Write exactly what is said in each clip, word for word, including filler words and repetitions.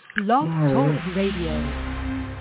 Blog Talk Radio.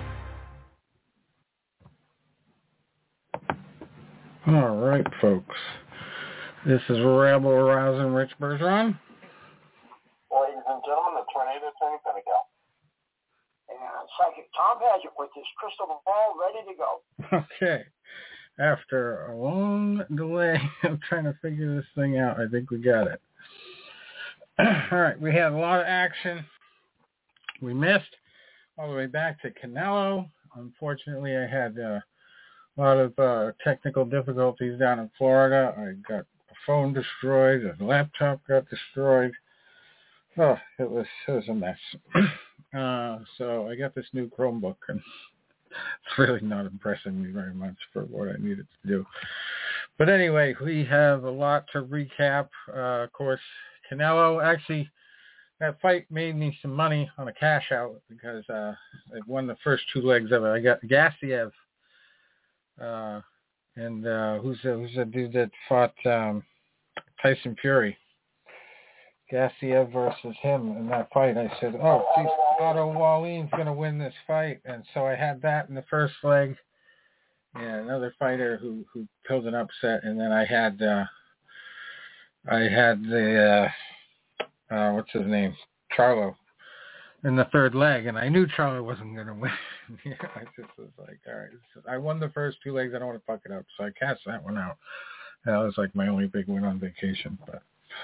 All right, folks. This is Rebel Rousing Rich Bergeron. Ladies and gentlemen, the Tornado Tony Pentagon. And Psychic Tom Paget with his crystal ball ready to go. Okay. After a long delay of trying to figure this thing out, I think we got it. All right, we had a lot of action. We missed all the way back to Canelo. Unfortunately, I had uh, a lot of uh, technical difficulties down in Florida. I got a phone destroyed. A laptop got destroyed. Oh, it was, it was a mess. uh, so I got this new Chromebook, and it's really not impressing me very much for what I needed to do. But anyway, we have a lot to recap. Uh, of course, Canelo, actually, that fight made me some money on a cash out because uh, I won the first two legs of it. I got Gassiev, uh, and uh, who's the, who's the dude that fought um, Tyson Fury? Gassiev versus him in that fight. I said, oh, geez, Otto Wallin's going to win this fight. And so I had that in the first leg. Yeah, another fighter who, who pulled an upset. And then I had, uh, I had the, uh, uh, what's his name? Charlo in the third leg. And I knew Charlo wasn't going to win. Yeah, I just was like, all right, I won the first two legs. I don't want to fuck it up. So I cast that one out. That was like my only big win on vacation. But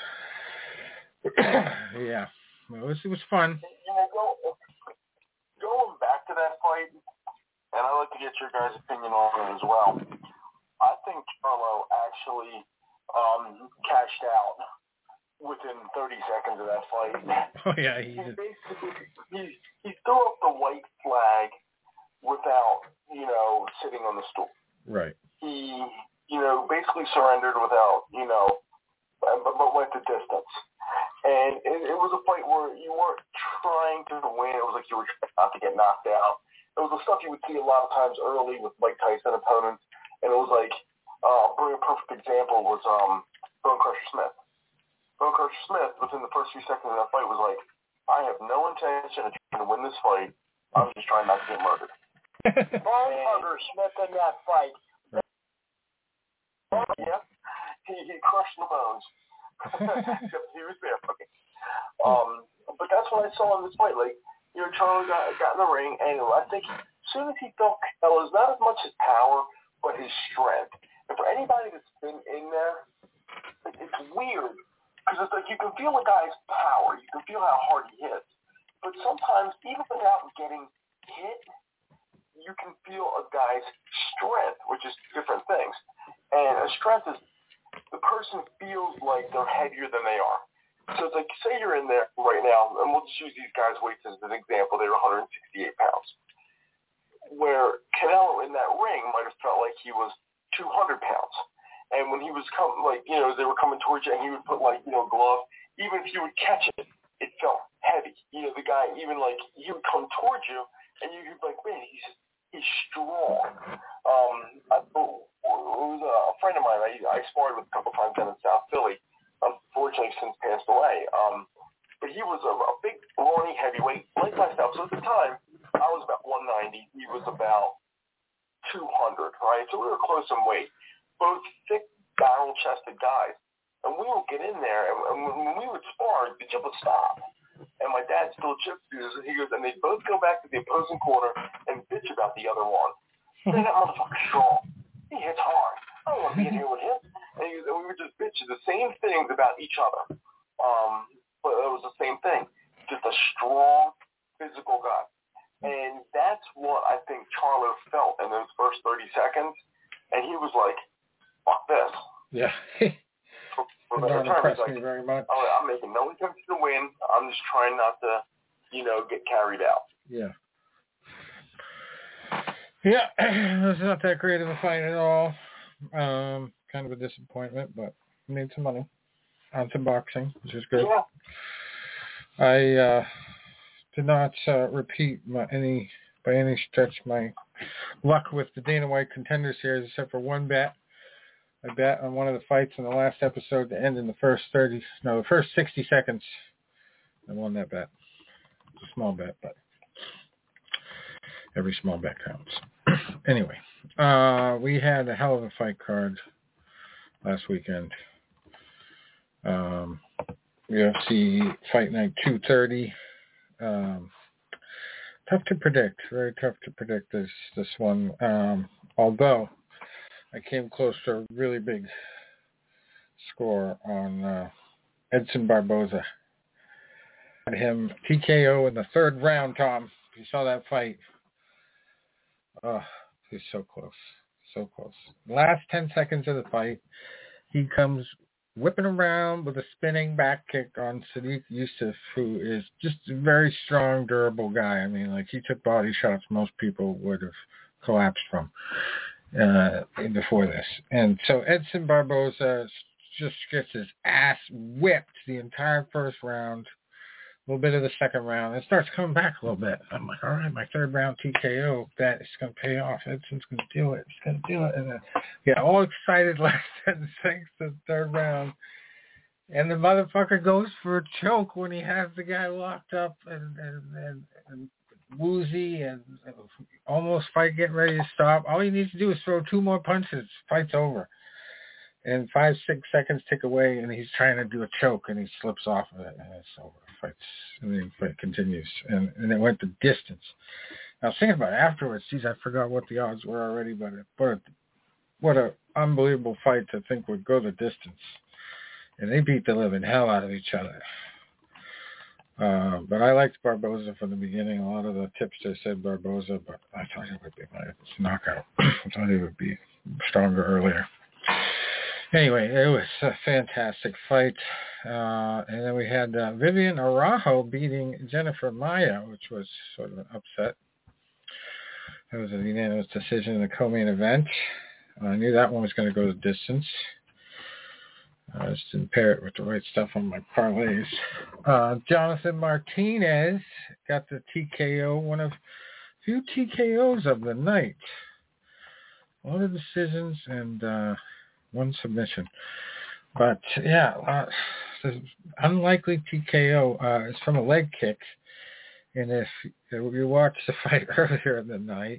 yeah, well, it was, it was fun. You know, go, going back to that fight, and I'd like to get your guys' opinion on it as well. I think Charlo actually um, cashed out within thirty seconds of that fight. Oh yeah, he, he basically he he threw up the white flag without you know sitting on the stool. Right. He you know basically surrendered without you know but, but went the distance. And it, it was a fight where you weren't trying to win. It was like you were trying not to get knocked out. It was the stuff you would see a lot of times early with Mike Tyson opponents. And it was like, uh, a perfect example was um, Bone Crusher Smith. Bone Crusher Smith, within the first few seconds of that fight, was like, I have no intention of trying to win this fight. I'm just trying not to get murdered. Bone Crusher Smith in that fight. Yeah, he, he crushed the bones. He was there. Okay. Um, but that's what I saw in this fight. Like, you know, Charlie got, got in the ring, and I think as soon as he felt Canelo's not as much his power, but his strength. And for anybody that's been in there, it, it's weird because it's like you can feel a guy's power, you can feel how hard he hits, but sometimes even without getting hit, you can feel a guy's strength, which is different things. And a strength is the person feels like they're heavier than they are. So it's like, say you're in there right now, and we'll just use these guys' weights as an example. They were one hundred sixty-eight pounds. Where Canelo in that ring might have felt like he was two hundred pounds. And when he was coming, like, you know, they were coming towards you, and he would put, like, you know, gloves. Even if you would catch it, it felt heavy. You know, the guy, even, like, he would come towards you, and you'd be like, man, he's he's strong. Um, I, it was a friend of mine I, I sparred with a couple times down in South Philly. Unfortunately, since passed away. Um, but he was a, a big, brawny heavyweight, like myself. So at the time, I was about one ninety. He was about two hundred, right? So we were close in weight. Both thick, barrel-chested guys. And we would get in there, and, and when we would spar, the jib would stop. And my dad still chips dudes, and he goes, and they both go back to the opposing corner and bitch about the other one. Man, that motherfucker's strong. He hits hard. I don't want to be in here with him. And, he, and we were just bitching the same things about each other. Um, but it was the same thing. Just a strong, physical guy. And that's what I think Charlo felt in those first thirty seconds. And he was like, fuck this. Yeah. for, for It don't impress like, me very much. I'm making no intention to win. I'm just trying not to, you know, get carried out. Yeah. Yeah, it was not that great of a fight at all. Um, kind of a disappointment, but made some money on some boxing, which is good. Yeah. I uh, did not uh, repeat my, any by any stretch my luck with the Dana White Contender Series, except for one bet. I bet on one of the fights in the last episode to end in the first thirty, no, the first sixty seconds. I won that bet. It's a small bet, but every small bet counts. Anyway, uh, we had a hell of a fight card last weekend. Um, U F C Fight Night two thirty. Um, tough to predict. Very tough to predict this this one. Um, although I came close to a really big score on uh, Edson Barboza. Had him T K O in the third round, Tom. If you saw that fight. Oh, he's so close. So close. Last ten seconds of the fight, he comes whipping around with a spinning back kick on Sadiq Youssef, who is just a very strong, durable guy. I mean, like, he took body shots most people would have collapsed from uh, before this. And so Edson Barboza just gets his ass whipped the entire first round, a little bit of the second round. It starts coming back a little bit. I'm like, all right, my third round T K O, that is going to pay off. Edson's going to do it. He's going to do it. And then get all excited last ten seconds to the third round. And the motherfucker goes for a choke when he has the guy locked up and, and, and, and woozy and almost fight getting ready to stop. All he needs to do is throw two more punches. Fight's over. And five, six seconds tick away, and he's trying to do a choke, and he slips off of it, and it's over. Fights, and the fight continues, and, and it went the distance. I was thinking about it afterwards. Geez, I forgot what the odds were already, but it, but what an unbelievable fight to think would go the distance. And they beat the living hell out of each other. Uh, but I liked Barboza from the beginning. A lot of the tips they said Barboza, but I thought it would be my knockout. I thought he would be stronger earlier. Anyway, it was a fantastic fight. Uh, and then we had uh, Vivian Araujo beating Jennifer Maia, which was sort of an upset. That was a unanimous decision in the co-main event. Uh, I knew that one was going to go the distance. I just didn't pair it with the right stuff on my parlays. Uh, Jonathan Martinez got the T K O, one of few T K Os of the night. A lot of decisions and uh, one submission. But, yeah, uh, the unlikely T K O uh, is from a leg kick. And if you watch the fight earlier in the night,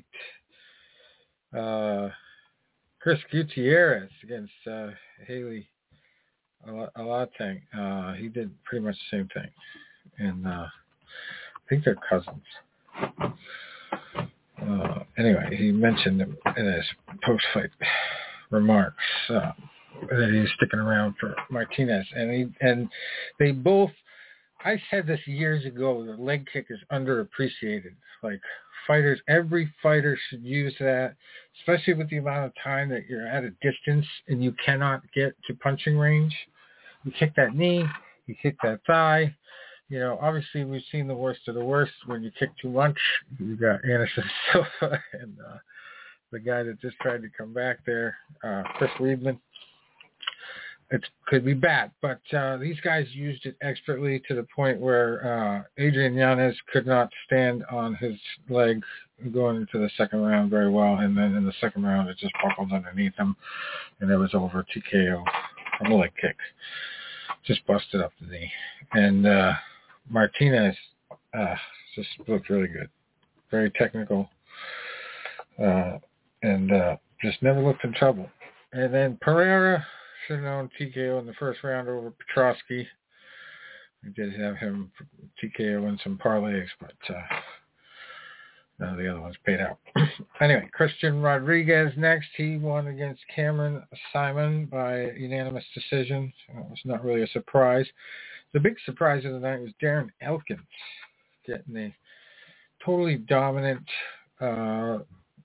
uh, Chris Gutierrez against uh, Haley Alateng, uh, he did pretty much the same thing. And uh, I think they're cousins. Uh, anyway, he mentioned in his post-fight remarks uh, that he's sticking around for Martinez. And he, and they both, I said this years ago, the leg kick is underappreciated. Like, fighters, every fighter should use that, especially with the amount of time that you're at a distance and you cannot get to punching range. You kick that knee, you kick that thigh. You know, obviously we've seen the worst of the worst when you kick too much. You got Anderson Silva and uh, the guy that just tried to come back there, uh, Chris Weidman. It could be bad, but uh, these guys used it expertly to the point where uh, Adrian Yanez could not stand on his leg going into the second round very well, and then in the second round it just buckled underneath him, and it was over. T K O from a leg kick. Just busted up the knee. And uh, Martinez uh, just looked really good. Very technical. Uh, and uh, just never looked in trouble. And then Pereira should have known T K O in the first round over Petrosky. We did have him T K O in some parlays, but uh, none of the other ones paid out. Anyway, Christian Rodriguez next. He won against Cameron Simon by unanimous decision. So it was not really a surprise. The big surprise of the night was Darren Elkins getting a totally dominant uh,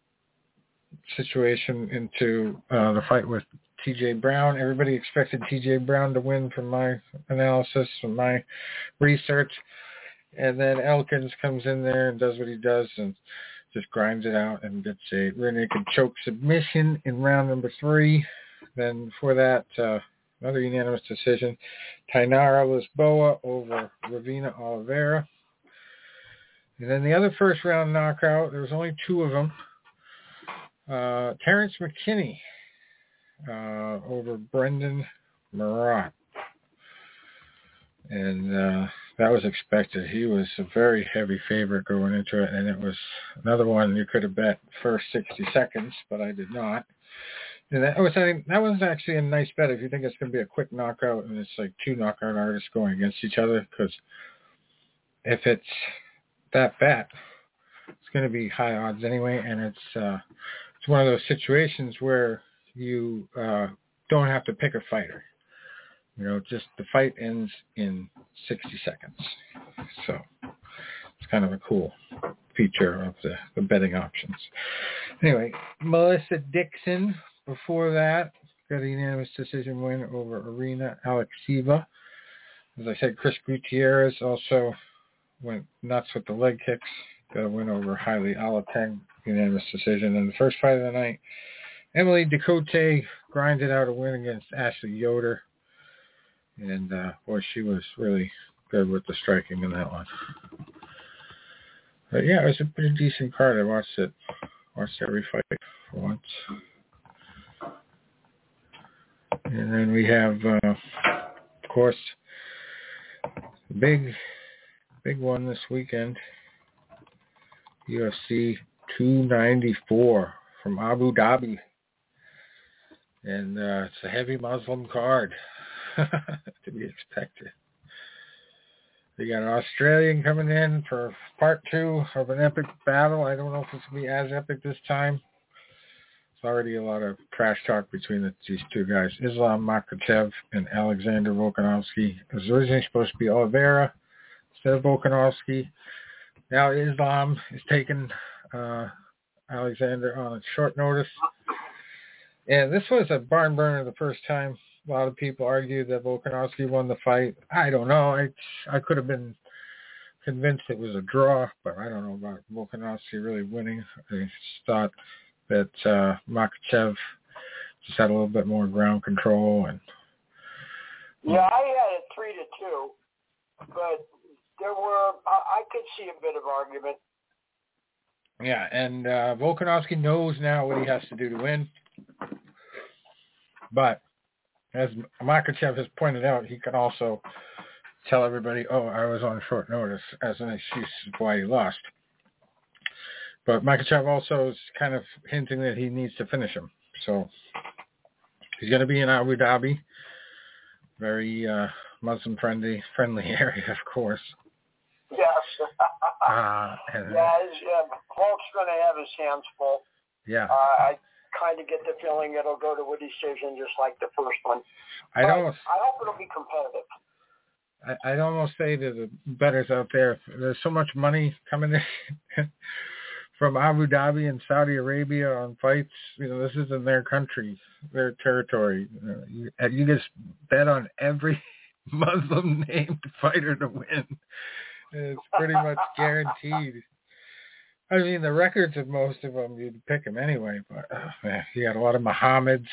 situation into uh, the fight with T J Brown. Everybody expected T J Brown to win from my analysis, from my research. And then Elkins comes in there and does what he does and just grinds it out and gets a rear naked choke submission in round number three. Then before that, uh, another unanimous decision. Tainara Lisboa over Ravina Oliveira. And then the other first round knockout, there was only two of them. Uh, Terrence McKinney uh, over Brendan Marat. And uh, that was expected. He was a very heavy favorite going into it, and it was another one you could have bet first sixty seconds, but I did not. And that was, I think, that was actually a nice bet if you think it's going to be a quick knockout and it's like two knockout artists going against each other, because if it's that bet, it's going to be high odds anyway, and it's uh, it's one of those situations where you uh, don't have to pick a fighter. You know, just the fight ends in sixty seconds. So it's kind of a cool feature of the, the betting options. Anyway, Melissa Dixon, before that, got a unanimous decision win over Arina Alekseeva. As I said, Chris Gutierrez also went nuts with the leg kicks. Got a win over Hailey Alateng, unanimous decision. And the first fight of the night, Emily Ducote grinded out a win against Ashley Yoder. And, uh, boy, she was really good with the striking in that one. But, yeah, it was a pretty decent card. I watched it. Watched every fight for once. And then we have, uh, of course, the big, big one this weekend. U F C two ninety-four from Abu Dhabi. And uh, it's a heavy Muslim card. To be expected. We got an Australian coming in for part two of an epic battle. I don't know if it's going to be as epic this time. There's already a lot of trash talk between the, these two guys. Islam Makhachev and Alexander Volkanovski. It was originally supposed to be Oliveira instead of Volkanovski. Now Islam is taking uh, Alexander on short notice. And this was a barn burner the first time. A lot of people argued that Volkanovski won the fight. I don't know. I I could have been convinced it was a draw, but I don't know about Volkanovski really winning. I just thought that uh, Makhachev just had a little bit more ground control. And yeah, I had it three to two, but there were I, I could see a bit of argument. Yeah, and uh, Volkanovski knows now what he has to do to win, but as Makhachev has pointed out, he can also tell everybody, oh, I was on short notice, as an excuse of why he lost. But Makhachev also is kind of hinting that he needs to finish him. So he's going to be in Abu Dhabi. Very uh, Muslim-friendly friendly area, of course. Yes. uh, and, yeah, uh, Hulk's going to have his hands full. Yeah. Uh, I kind of get the feeling it'll go to a decision just like the first one. I'd almost, I hope it'll be competitive. I, I'd almost say to the bettors out there, there's so much money coming in from Abu Dhabi and Saudi Arabia on fights. You know, this isn't their country, their territory. You know, you, you just bet on every Muslim named fighter to win. It's pretty much guaranteed. I mean, the records of most of them, you'd pick them anyway, but uh, man, you got a lot of Muhammad's,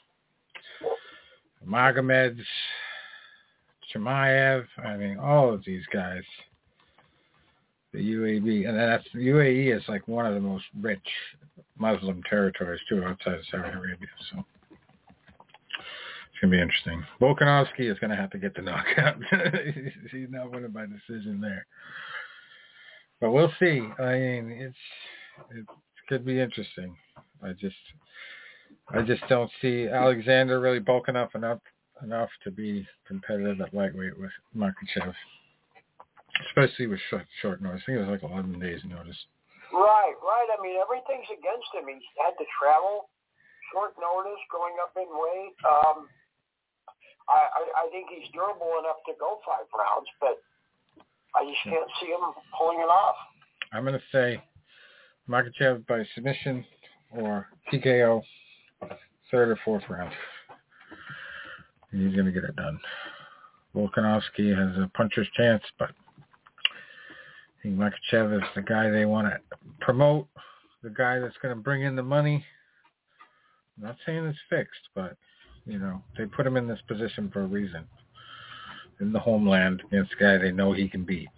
Magomed's, Chimaev. I mean, all of these guys. The U A E, and that's the U A E is like one of the most rich Muslim territories too, outside of Saudi Arabia. So it's gonna be interesting. Volkanovski is gonna have to get the knockout. He's not winning by decision there. But we'll see. I mean, it's it could be interesting. I just I just don't see Alexander really bulking up enough enough to be competitive at lightweight with Makhachev, especially with short, short notice. I think it was like eleven days notice. Right, right. I mean, everything's against him. He had to travel, short notice, going up in weight. Um, I, I, I think he's durable enough to go five rounds, but I just can't see him pulling it off. I'm going to say Makhachev by submission or T K O, third or fourth round. He's going to get it done. Volkanovski has a puncher's chance, but I think Makhachev is the guy they want to promote, the guy that's going to bring in the money. I'm not saying it's fixed, but, you know, they put him in this position for a reason. In the homeland against a guy they know he can beat.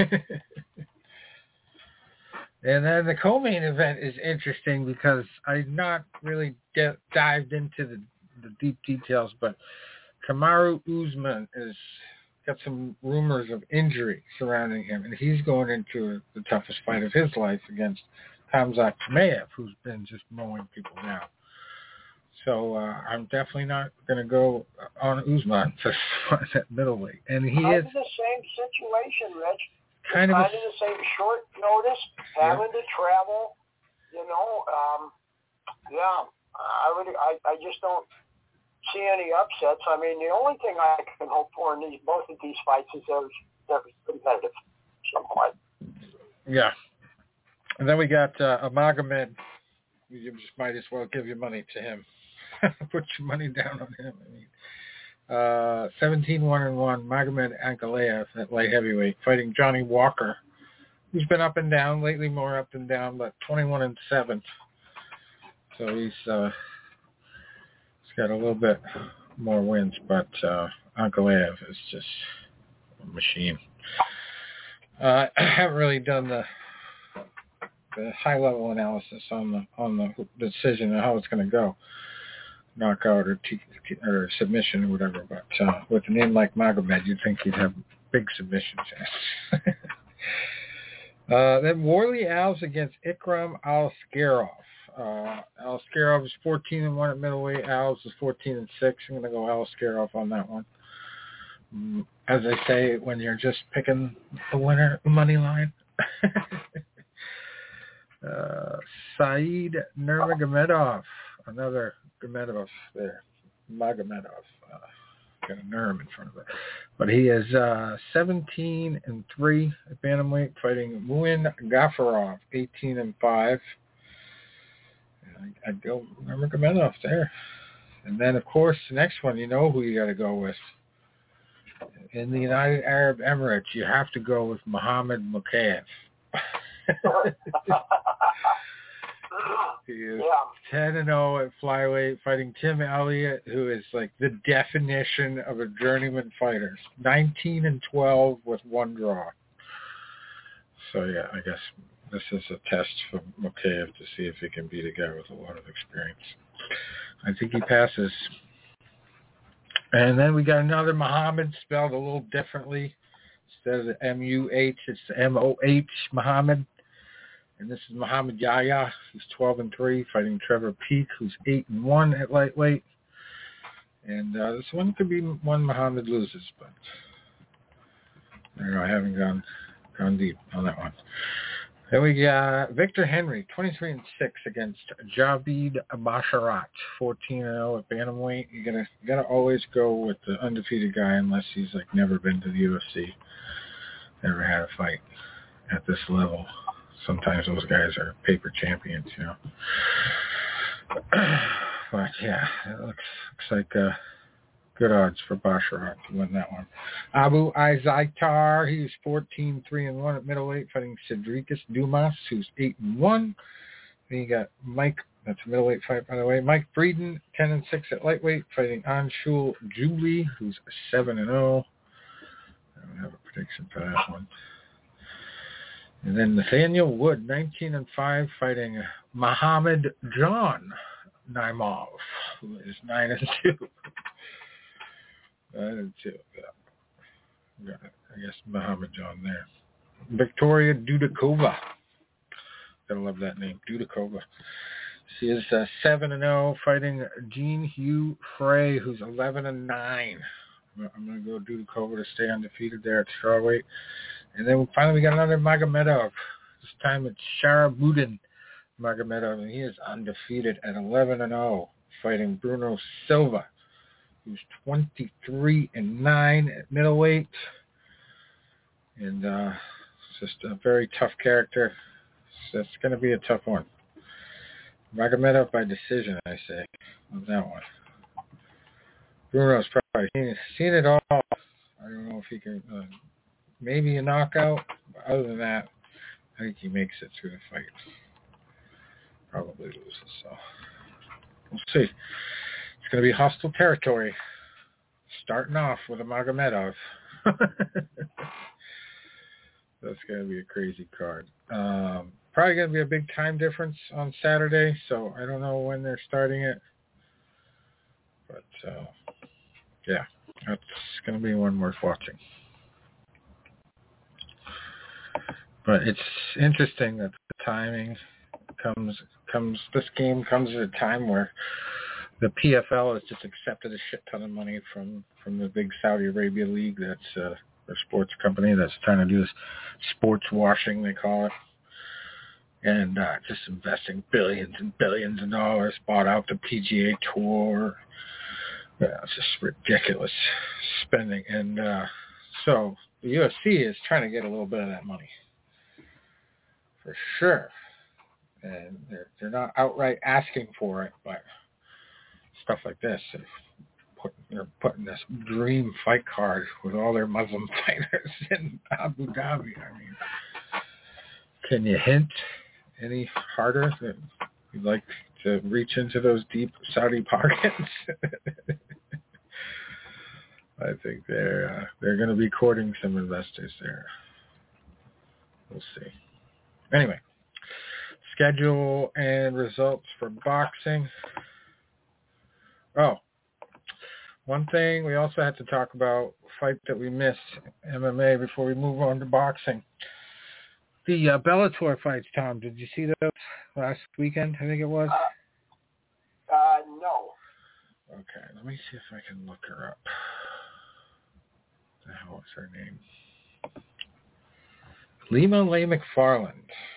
And then the co-main event is interesting because I've not really de- dived into the, the deep details, but Kamaru Usman is got some rumors of injury surrounding him, and he's going into the toughest fight of his life against Khamzat Chimaev, who's been just mowing people down. So uh, I'm definitely not going to go on Usman to fight at middleweight. And he kind is of the same situation, Rich. Kind of, kind a, of the same short notice, having yeah. to travel. You know, um, yeah. I would. I, I just don't see any upsets. I mean, the only thing I can hope for in these both of these fights is they're, they're competitive somewhat. Yeah. And then we got uh, Magomed. You just might as well give your money to him. Put your money down on him. I mean, uh, seventeen one and one, Magomed Ankalaev at light heavyweight, fighting Johnny Walker, who's been up and down lately, more up and down, but twenty-one and seven. So he's uh, he's got a little bit more wins, but uh, Ankalaev is just a machine. Uh, I haven't really done the the high level analysis on the on the decision and how it's going to go. Knockout or, t- or submission or whatever, but uh, with a name like Magomed, you'd think he'd have big submission chances. uh, then Warley Alves against Ikram Aliskerov. Uh, Aliskerov is fourteen and one at middleweight. Alves is fourteen and six. I'm going to go Aliskerov on that one. As I say, when you're just picking the winner money line. uh, Said Nurmagomedov, another Gomedov there, Magomedov, uh, got a Nurm in front of it, but he is uh, seventeen and three at bantamweight, fighting Muin Gafarov, eighteen and five. I, I'd go Nurmagomedov there, and then of course the next one, you know who you got to go with. In the United Arab Emirates, you have to go with Muhammad Mokaev. He is yeah. ten and oh at flyweight, fighting Tim Elliott, who is like the definition of a journeyman fighter. nineteen and twelve with one draw. So yeah, I guess this is a test for Mokaev to see if he can beat a guy with a lot of experience. I think he passes. And then we got another Muhammad spelled a little differently. Instead of M U H, it's M O H, Muhammad. And this is Muhammad Yahya. He's twelve and three, fighting Trevor Peek, who's eight and one at lightweight. And uh, this one could be one Muhammad loses, but I don't know. I haven't gone gone deep on that one. Then we got Victor Henry, twenty-three and six against Javid Basharat, fourteen and oh at bantamweight. You gotta you gotta always go with the undefeated guy unless he's like never been to the U F C, never had a fight at this level. Sometimes those guys are paper champions, you know. But yeah, it looks looks like uh, good odds for Basharat to win that one. Abu Izaitar, he's fourteen three and one at middleweight, fighting Cedricus Dumas, who's eight and one. Then you got Mike, that's a middleweight fight, by the way. Mike Frieden, ten and six at lightweight, fighting Anshul Julie, who's seven and zero. I don't have a prediction for that one. And then Nathaniel Wood, nineteen and five, fighting Muhammad John Naimov, who is nine and two. nine and two. Yeah. I guess Muhammad John there. Victoria Dudakova. Gotta love that name, Dudakova. She is uh, seven and zero, fighting Jean Hugh Frey, who's eleven and nine. I'm going to go Dudakova to stay undefeated there at strawweight. And then finally we got another Magomedov. This time it's Sharabuddin Magomedov, and he is undefeated at eleven and oh, fighting Bruno Silva, who's twenty-three and nine at middleweight. And uh, it's just a very tough character. So it's going to be a tough one. Magomedov by decision, I say, on that one. Bruno's probably seen, seen it all. I don't know if he can, uh, maybe a knockout. But other than that, I think he makes it through the fight. Probably loses, so we'll see. It's going to be hostile territory. Starting off with a Magomedov. That's going to be a crazy card. Um, probably going to be a big time difference on Saturday, so I don't know when they're starting it. But, uh, yeah, that's going to be one worth watching. But it's interesting that the timing comes comes. This game comes at a time where the P F L has just accepted a shit ton of money from, from the big Saudi Arabia league. That's uh, their sports company that's trying to do this sports washing, they call it, and uh, just investing billions and billions of dollars. Bought out the P G A Tour. Yeah, it's just ridiculous spending, and uh, so the U F C is trying to get a little bit of that money for sure. And they're they're not outright asking for it, but stuff like this, they're putting, they're putting this dream fight card with all their Muslim fighters in Abu Dhabi. I mean, can you hint any harder that you'd like to reach into those deep Saudi pockets? I think they're uh, they're going to be courting some investors there. We'll see. Anyway, schedule and results for boxing. Oh, one thing we also had to talk about, fight that we missed, M M A, before we move on to boxing. The uh, Bellator fights, Tom, did you see those last weekend, I think it was? Uh, uh, no. Okay, let me see if I can look her up. What the hell is her name? Lima Lay McFarland.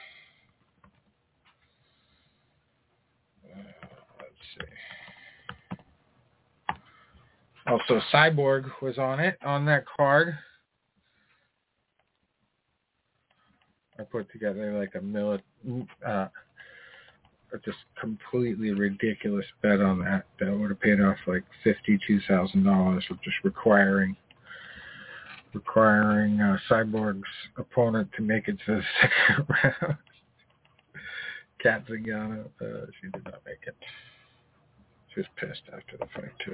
Uh, let's see. Also, Cyborg was on it, on that card. I put together like a mili- uh, a just completely ridiculous bet on that. That would have paid off like fifty-two thousand dollars of just requiring requiring uh, Cyborg's opponent to make it to the second round. Kat Zingano, uh, she did not make it. She was pissed after the fight too.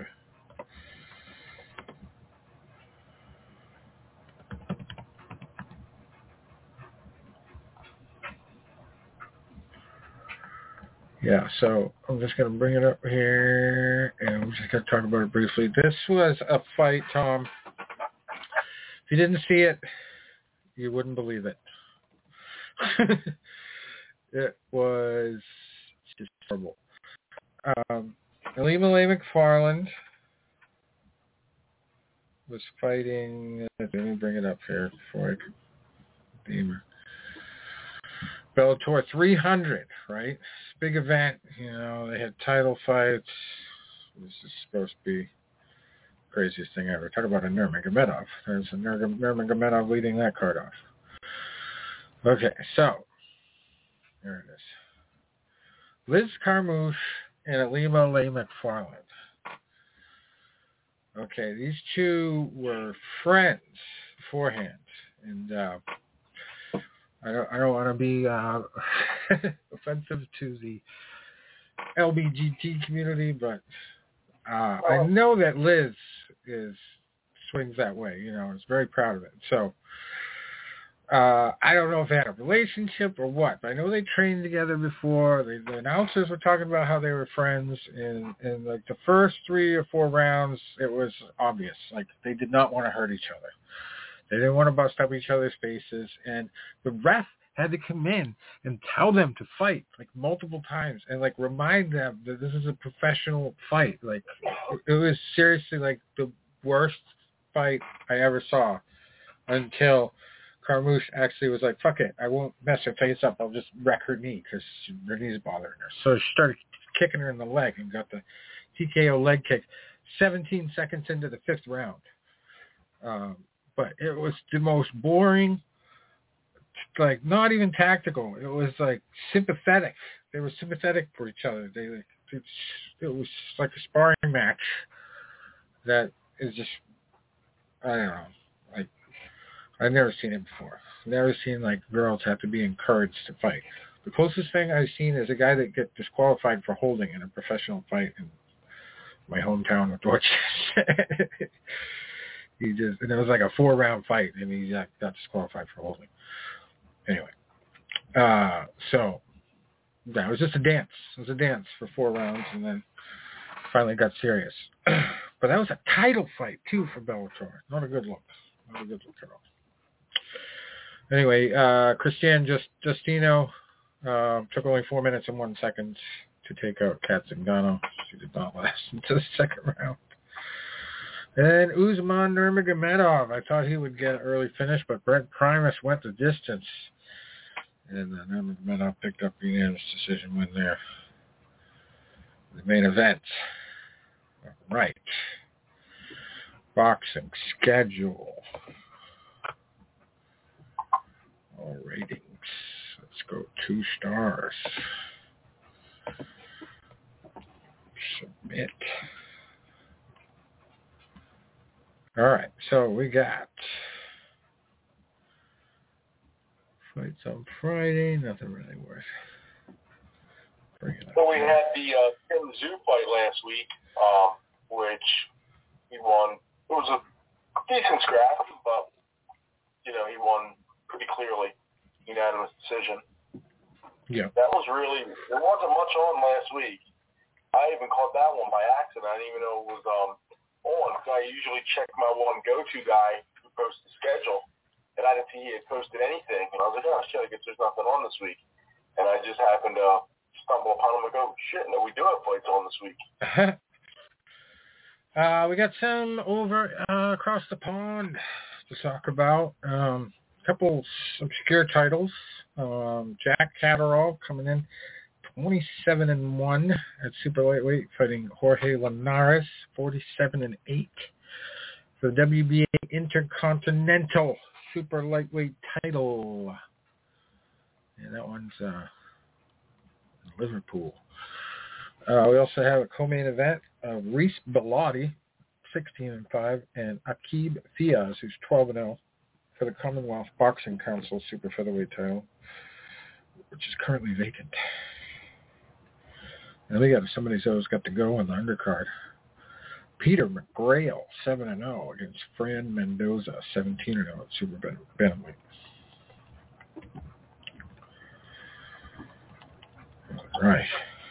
Yeah, so I'm just going to bring it up here, and I'm just going to talk about it briefly. This was a fight, Tom. If you didn't see it, you wouldn't believe it. It was just horrible. Um, Ilima Lay McFarland was fighting, let me bring it up here before I name her. Bellator three hundred, right? Big event, you know, they had title fights. This is supposed to be the craziest thing ever. Talk about a Nurmagomedov. There's a Nurmagomedov leading that card off. Okay, so, there it is. Liz Carmouche and Ilima Lay McFarland. Okay, these two were friends beforehand, and uh, I don't, I don't want to be uh, offensive to the L G B T community, but uh, I know that Liz is swings that way. You know, is very proud of it. So uh, I don't know if they had a relationship or what, but I know they trained together before. They, the announcers were talking about how they were friends, and in like the first three or four rounds, it was obvious. Like they did not want to hurt each other. They didn't want to bust up each other's faces, and the ref had to come in and tell them to fight like multiple times and like remind them that this is a professional fight. Like it was seriously like the worst fight I ever saw until Carmouche actually was like, fuck it, I won't mess her face up. I'll just wreck her knee because her knee's bothering her. So she started kicking her in the leg and got the T K O leg kick seventeen seconds into the fifth round. Um, But it was the most boring, like not even tactical. It was like sympathetic. They were sympathetic for each other. They, like, it was like a sparring match that is just, I don't know. Like I've never seen it before. Never seen like girls have to be encouraged to fight. The closest thing I've seen is a guy that gets disqualified for holding in a professional fight in my hometown of Dorchester. He just, and it was like a four round fight, and he got, got disqualified for holding. Anyway, uh, so that was just a dance. It was a dance for four rounds, and then finally got serious. But that was a title fight too for Bellator. Not a good look. Not a good look at all. Anyway, uh, Christian Just, Justino uh, took only four minutes and one second to take out Kat Zingano. She did not last into the second round. And Usman Nurmagomedov, I thought he would get an early finish, but Brent Primus went the distance. And uh, Nurmagomedov picked up the unanimous decision win there. The main event. All right. Boxing schedule. All ratings. Let's go two stars. Submit. All right, so we got fights on Friday. Nothing really worth bringing up. Well, we had the uh, Tim Tszyu fight last week, uh, which he won. It was a decent scrap, but, you know, he won pretty clearly. Unanimous decision. Yeah. That was really, there wasn't much on last week. I even caught that one by accident. I didn't even know it was um, on. I usually check my one go-to guy who posts the schedule, and I didn't see he had posted anything. And I was like, oh, shit, I guess there's nothing on this week. And I just happened to stumble upon him and go, shit, no, we do have fights on this week. uh, we got some over uh, across the pond to talk about. Um, a couple obscure titles. Um, Jack Catterall coming in twenty-seven and one at super lightweight, fighting Jorge Linares, forty-seven and eight for the W B A Intercontinental super lightweight title. And that one's uh, Liverpool. Uh, we also have a co-main event of Reese Bellotti, sixteen and five, and Aqib Fiaz, who's twelve and oh for the Commonwealth Boxing Council super featherweight title, which is currently vacant. And we got somebody's always got to go on the undercard. Peter McGrail, seven and oh against Fran Mendoza, seventeen and oh at super bantamweight. All right.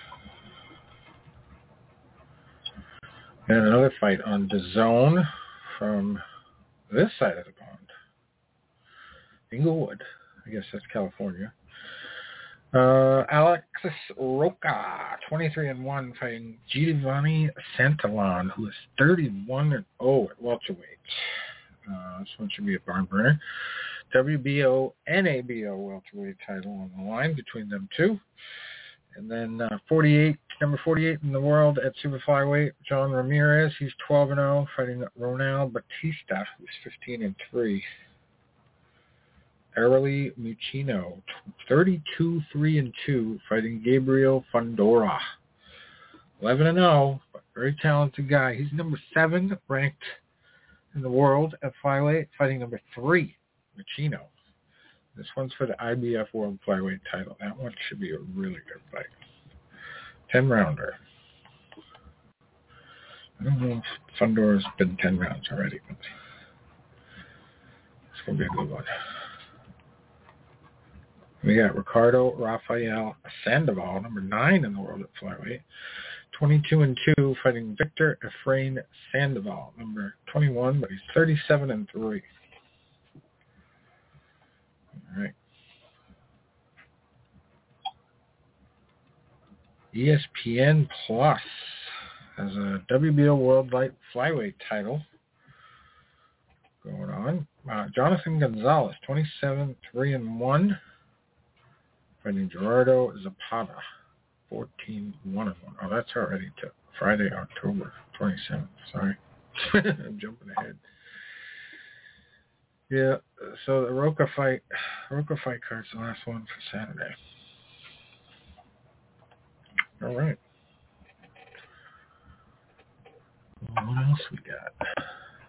And another fight on DAZN from this side of the pond. Inglewood, I guess that's California. Uh, Alexis Roca, twenty-three and one, fighting Giovanni Santillan, who is thirty-one and oh at welterweight. Uh, this one should be a barn burner. W B O, N A B O welterweight title on the line between them two. And then uh, forty-eight, number forty-eight in the world at super flyweight, John Ramirez. He's twelve and oh, fighting Ronald Batista, who's fifteen and three. Arely Mucino, thirty-two three and two, fighting Gabriel Fundora, eleven and oh, but very talented guy. He's number seven ranked in the world at flyweight, fighting number three, Mucino. This one's for the I B F World Flyweight title. That one should be a really good fight. ten rounder. I don't know if Fundora's been ten rounds already, but it's going to be a good one. We got Ricardo Rafael Sandoval, number nine in the world at flyweight, twenty-two and two, fighting Victor Efrain Sandoval, number twenty-one, but he's thirty-seven and three. All right. E S P N Plus has a W B O World Light Flyweight title going on. Uh, Jonathan Gonzalez, twenty-seven three and one. Fighting Gerardo Zapata, fourteen one and one. Oh, that's already to Friday, October twenty-seventh. Sorry. I'm jumping ahead. Yeah, so the Roca fight, Roca fight card's the last one for Saturday. All right. What else we got?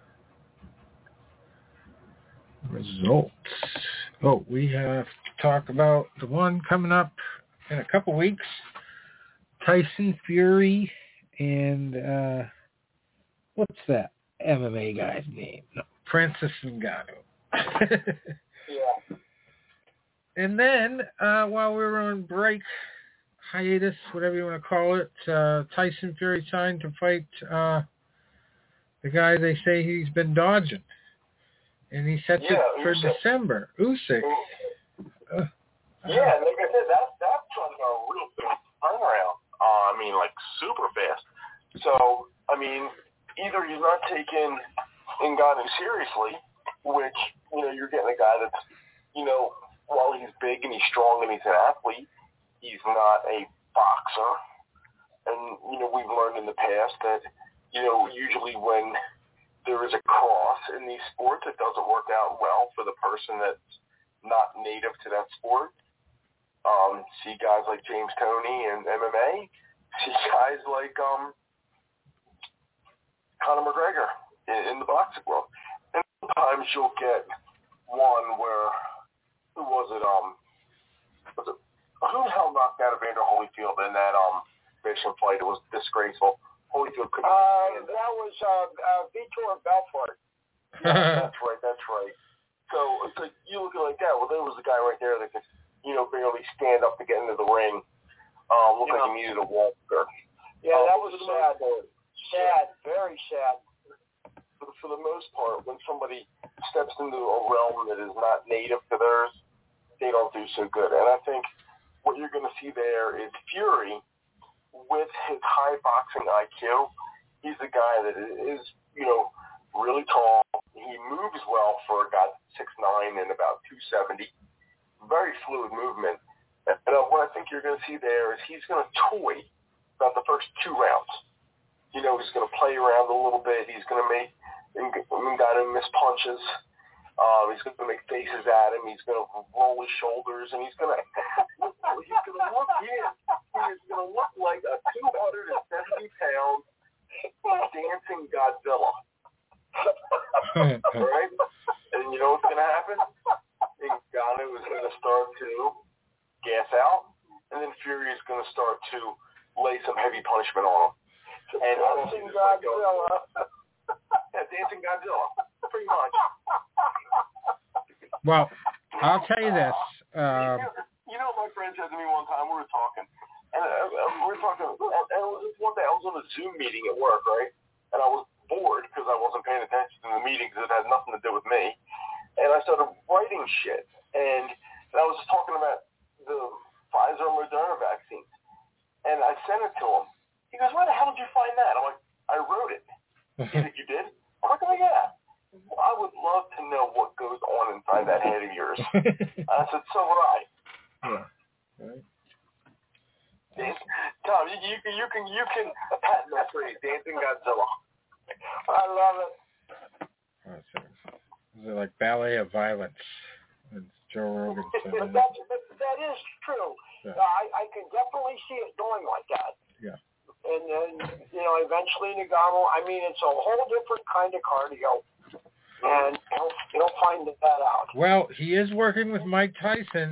Results. Oh, we have to talk about the one coming up in a couple weeks. Tyson Fury and uh, what's that M M A guy's name? No, Francis Ngannou. Yeah. And then uh, while we were on break, hiatus, whatever you want to call it, uh, Tyson Fury signed to fight uh, the guy they say he's been dodging. and he sets Yeah, it for Usyk. December. Usyk. Uh, Yeah, like I said, that that's like a real fast turnaround. Uh, I mean, like super fast. So, I mean, either he's not taking Ngannou seriously, which, you know, you're getting a guy that's, you know, while he's big and he's strong and he's an athlete, he's not a boxer. And, you know, we've learned in the past that, you know, usually when there is a cross in these sports, it doesn't work out well for the person that's not native to that sport. Um, see guys like James Toney in M M A, see guys like um, Conor McGregor in, in the boxing world. And sometimes you'll get one where, who was it, um, was it, who the hell knocked out Evander Holyfield in that um, finishing fight? It was disgraceful. Holyfield couldn't Uh, stand it. that was uh, uh, Vitor Belfort. Yeah, that's right, that's right. So it's like, you look at it like that, well, there was a guy right there that could, you know, barely stand up to get into the ring. Um, looked Yeah. like he needed a walker. Yeah, Um, that but was for the sad. most part, Sad, very sad. For, for the most part, when somebody steps into a realm that is not native to theirs, they don't do so good. And I think what you're going to see there is Fury, with his high boxing I Q. He's a guy that is, you know, really tall. He moves well for a guy six nine and about two seventy. Very fluid movement. And uh, what I think you're going to see there is he's going to toy about the first two rounds. You know, he's going to play around a little bit. He's going to make Ngannou miss punches. Um, he's going to make faces at him. He's going to roll his shoulders, and he's going to he's going to look he is, he is going to look like a two hundred seventy pound dancing Godzilla. Right? And you know what's going to happen? Ngannou is going to start to gas out, and then Fury is going to start to lay some heavy punishment on him. And Dancing Godzilla. Yeah, dancing Godzilla, pretty much. Well, I'll tell you this. Um, you know, my friend said to me one time, we were talking, and uh, we were talking, and it was one day I was on a Zoom meeting at work, right? And I was bored because I wasn't paying attention to the meeting because it had nothing to do with me. And I started writing shit, and, and I was talking about the Pfizer and Moderna vaccines. And I sent it to him. He goes, where the hell did you find that? I'm like, I wrote it. He said, you did? I'm like, oh, yeah. I would love to know what goes on inside that head of yours. I said, so would I. Yeah. Right. Tom, you, you can you can you can patent that phrase, dancing Godzilla. I love it. Oh, so, is it like Ballet of Violence? It's Joe Rogan said But it. that, that, that is true. Yeah. Uh, I, I can definitely see it going like that. Yeah. And then, you know, eventually Ngannou, I mean, it's a whole different kind of cardio. And he'll, he'll find that out. Well, he is working with Mike Tyson.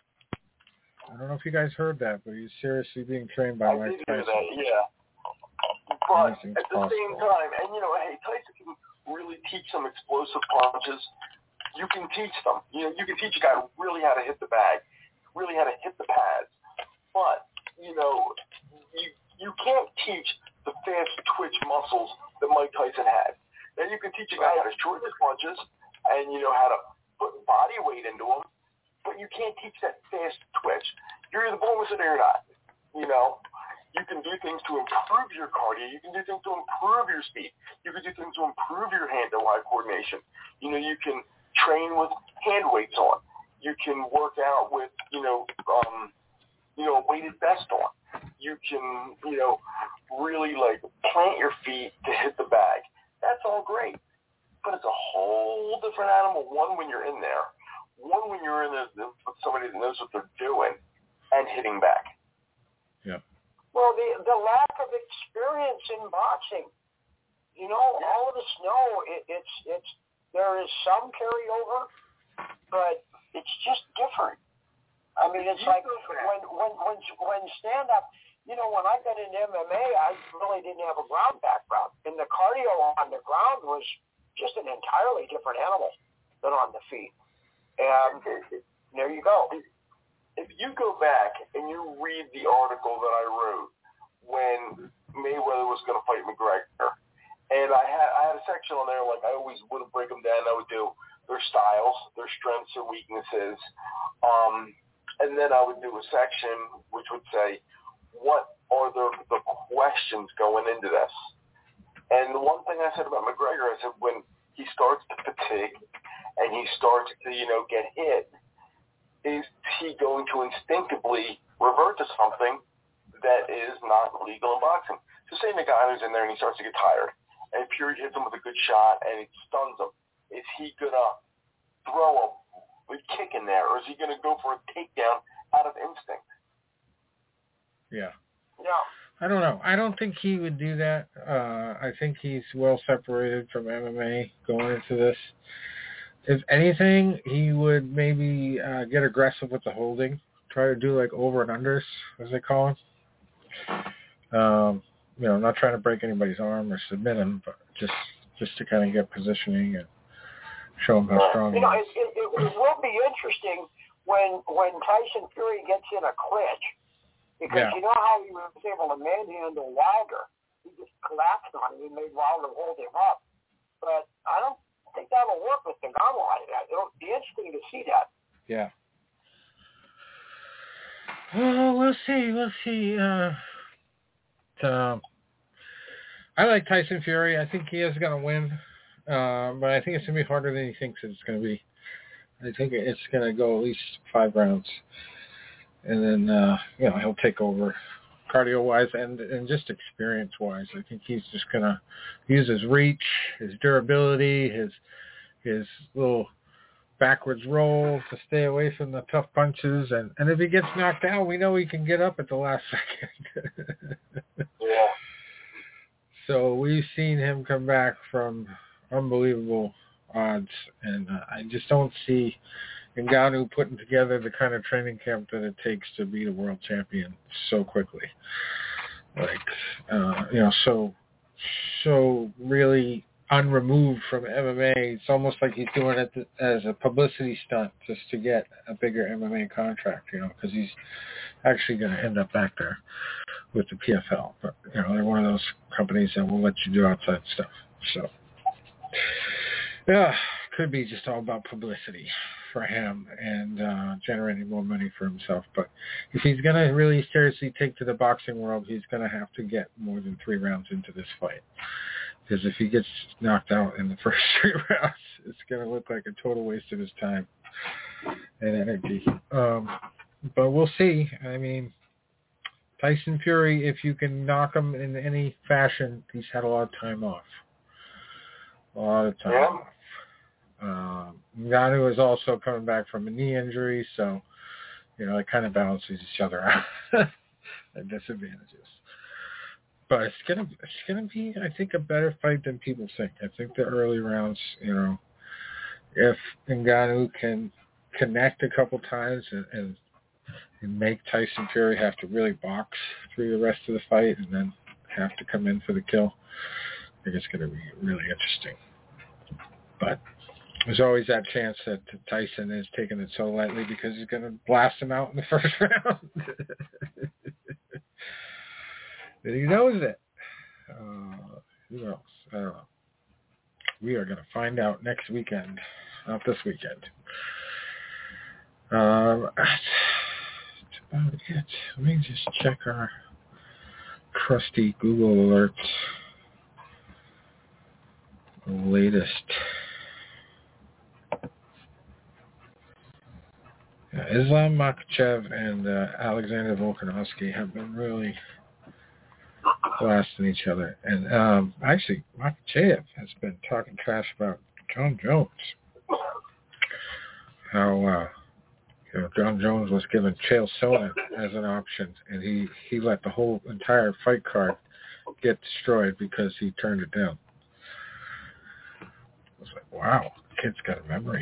I don't know if you guys heard that, but he's seriously being trained by I Mike did hear Tyson. that, yeah. But Anything's at the possible. same time, and you know, hey, Tyson can really teach some explosive punches. You can teach them. You know, you can teach a guy really how to hit the bag, really how to hit the pads. But you know, you you can't teach the fast twitch muscles that Mike Tyson had. Now you can teach a guy how to shorten his punches and you know how to put body weight into them, but you can't teach that fast twitch. You're either born with it or you're not. You know, you can do things to improve your cardio. You can do things to improve your speed. You can do things to improve your hand-to-eye coordination. You know, you can train with hand weights on. You can work out with, you know, um, you know, a weighted vest on. You can, you know, really like plant your feet to hit the bag. That's all great, but it's a whole different animal. One when you're in there, one when you're in there with somebody that knows what they're doing and hitting back. Yeah. Well, the the lack of experience in boxing, you know, all of us know it, it's it's there is some carryover, but it's just different. I mean, it's like when when when when stand up. You know, when I got into M M A, I really didn't have a ground background, and the cardio on the ground was just an entirely different animal than on the feet. And there you go. If you go back and you read the article that I wrote when Mayweather was going to fight McGregor, and I had I had a section on there like I always would break them down. I would do their styles, their strengths or weaknesses. Um, and then I would do a section which would say, what are the, the questions going into this? And the one thing I said about McGregor, I said when he starts to fatigue and he starts to, you know, get hit, is he going to instinctively revert to something that is not legal in boxing? So say the guy who's in there and he starts to get tired, and Fury hits him with a good shot and it stuns him. Is he going to throw a, a kick in there, or is he going to go for a takedown out of instinct? Yeah. Yeah. I don't know. I don't think he would do that. Uh, I think he's well separated from M M A going into this. If anything, he would maybe uh, get aggressive with the holding, try to do like over and unders, as they call them. Um, you know, not trying to break anybody's arm or submit him, but just just to kind of get positioning and show him how strong you he know, is. it, it, it will be interesting when when Tyson Fury gets in a clinch, because Yeah. you know how he was able to manhandle Wilder. He just collapsed on him. He made Wilder hold him up. But I don't think that'll work with Ngannou like that. It'll be interesting to see that. Yeah. Oh, we'll see. We'll see. Uh, uh, I like Tyson Fury. I think he is going to win. Uh, but I think it's going to be harder than he thinks it's going to be. I think it's going to go at least five rounds. And then, uh, you know, he'll take over cardio-wise and, and just experience-wise. I think he's just going to use his reach, his durability, his his little backwards roll to stay away from the tough punches. And, and if he gets knocked out, we know he can get up at the last second. Yeah. So we've seen him come back from unbelievable odds. And uh, I just don't see Ngannou putting together the kind of training camp that it takes to be a world champion so quickly. Like, uh, you know, so, so really unremoved from M M A. It's almost like he's doing it as a publicity stunt just to get a bigger M M A contract, you know, because he's actually going to end up back there with the P F L. But, you know, they're one of those companies that will let you do outside stuff. So, yeah, could be just all about publicity for him and uh, generating more money for himself. But if he's going to really seriously take to the boxing world, he's going to have to get more than three rounds into this fight. Because if he gets knocked out in the first three rounds, it's going to look like a total waste of his time and energy. Um, but we'll see. I mean, Tyson Fury, if you can knock him in any fashion, he's had a lot of time off. A lot of time Yeah. off. Um, Ngannou is also coming back from a knee injury, so, you know, it kind of balances each other out at disadvantages. But it's gonna it's gonna be, I think, a better fight than people think. I think the early rounds, you know, if Ngannou can connect a couple times and, and, and make Tyson Fury have to really box through the rest of the fight and then have to come in for the kill, I think it's gonna be really interesting. But there's always that chance that Tyson is taking it so lightly because he's gonna blast him out in the first round. And he knows it. Uh, who knows? I don't know. We are going to find out next weekend. Not this weekend. Um, that's about it. Let me just check our crusty Google alerts. The latest. Yeah, Islam Makhachev and uh, Alexander Volkanovski have been really blasting each other. And um, actually, Makhachev has been talking trash about John Jones. How uh, you know, John Jones was given Chael Sonnen as an option, and he, he let the whole entire fight card get destroyed because he turned it down. I was like, wow, the kid's got a memory.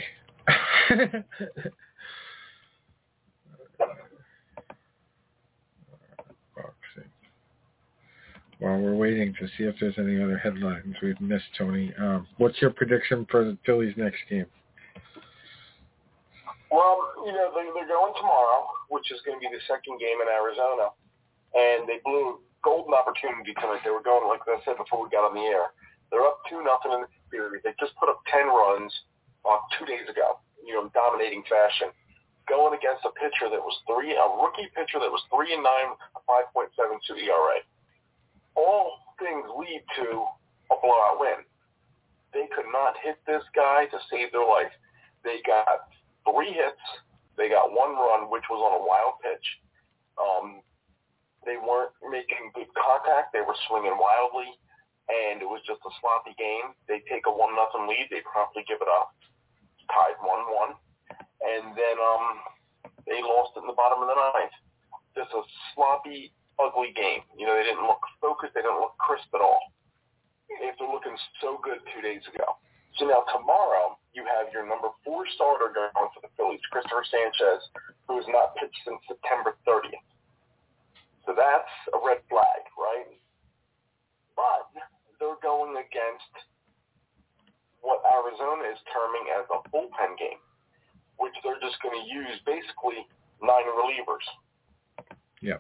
Boxing. While we're waiting to see if there's any other headlines we've missed, Tony, um, what's your prediction for the Phillies' next game? Well, you know, they, they're going tomorrow, which is going to be the second game in Arizona. And they blew a golden opportunity tonight. They were going, like I said before we got on the air, they're up two nothing in the period. They just put up ten runs uh, two days ago, you know, in dominating fashion, going against a pitcher that was three, a rookie pitcher that was three and nine, a five point seven two E R A. All things lead to a blowout win. They could not hit this guy to save their life. They got three hits. They got one run, which was on a wild pitch. Um, they weren't making good contact. They were swinging wildly, and it was just a sloppy game. They take a one nothing lead. They promptly give it up. Tied one one. And then um, they lost it in the bottom of the ninth. Just a sloppy, ugly game. You know, they didn't look focused. They didn't look crisp at all. After looking so good two days ago. So now tomorrow, you have your number four starter going for the Phillies, Christopher Sanchez, who has not pitched since September thirtieth. So that's a red flag, right? But they're going against what Arizona is terming as a bullpen game, which they're just going to use basically nine relievers. Yeah.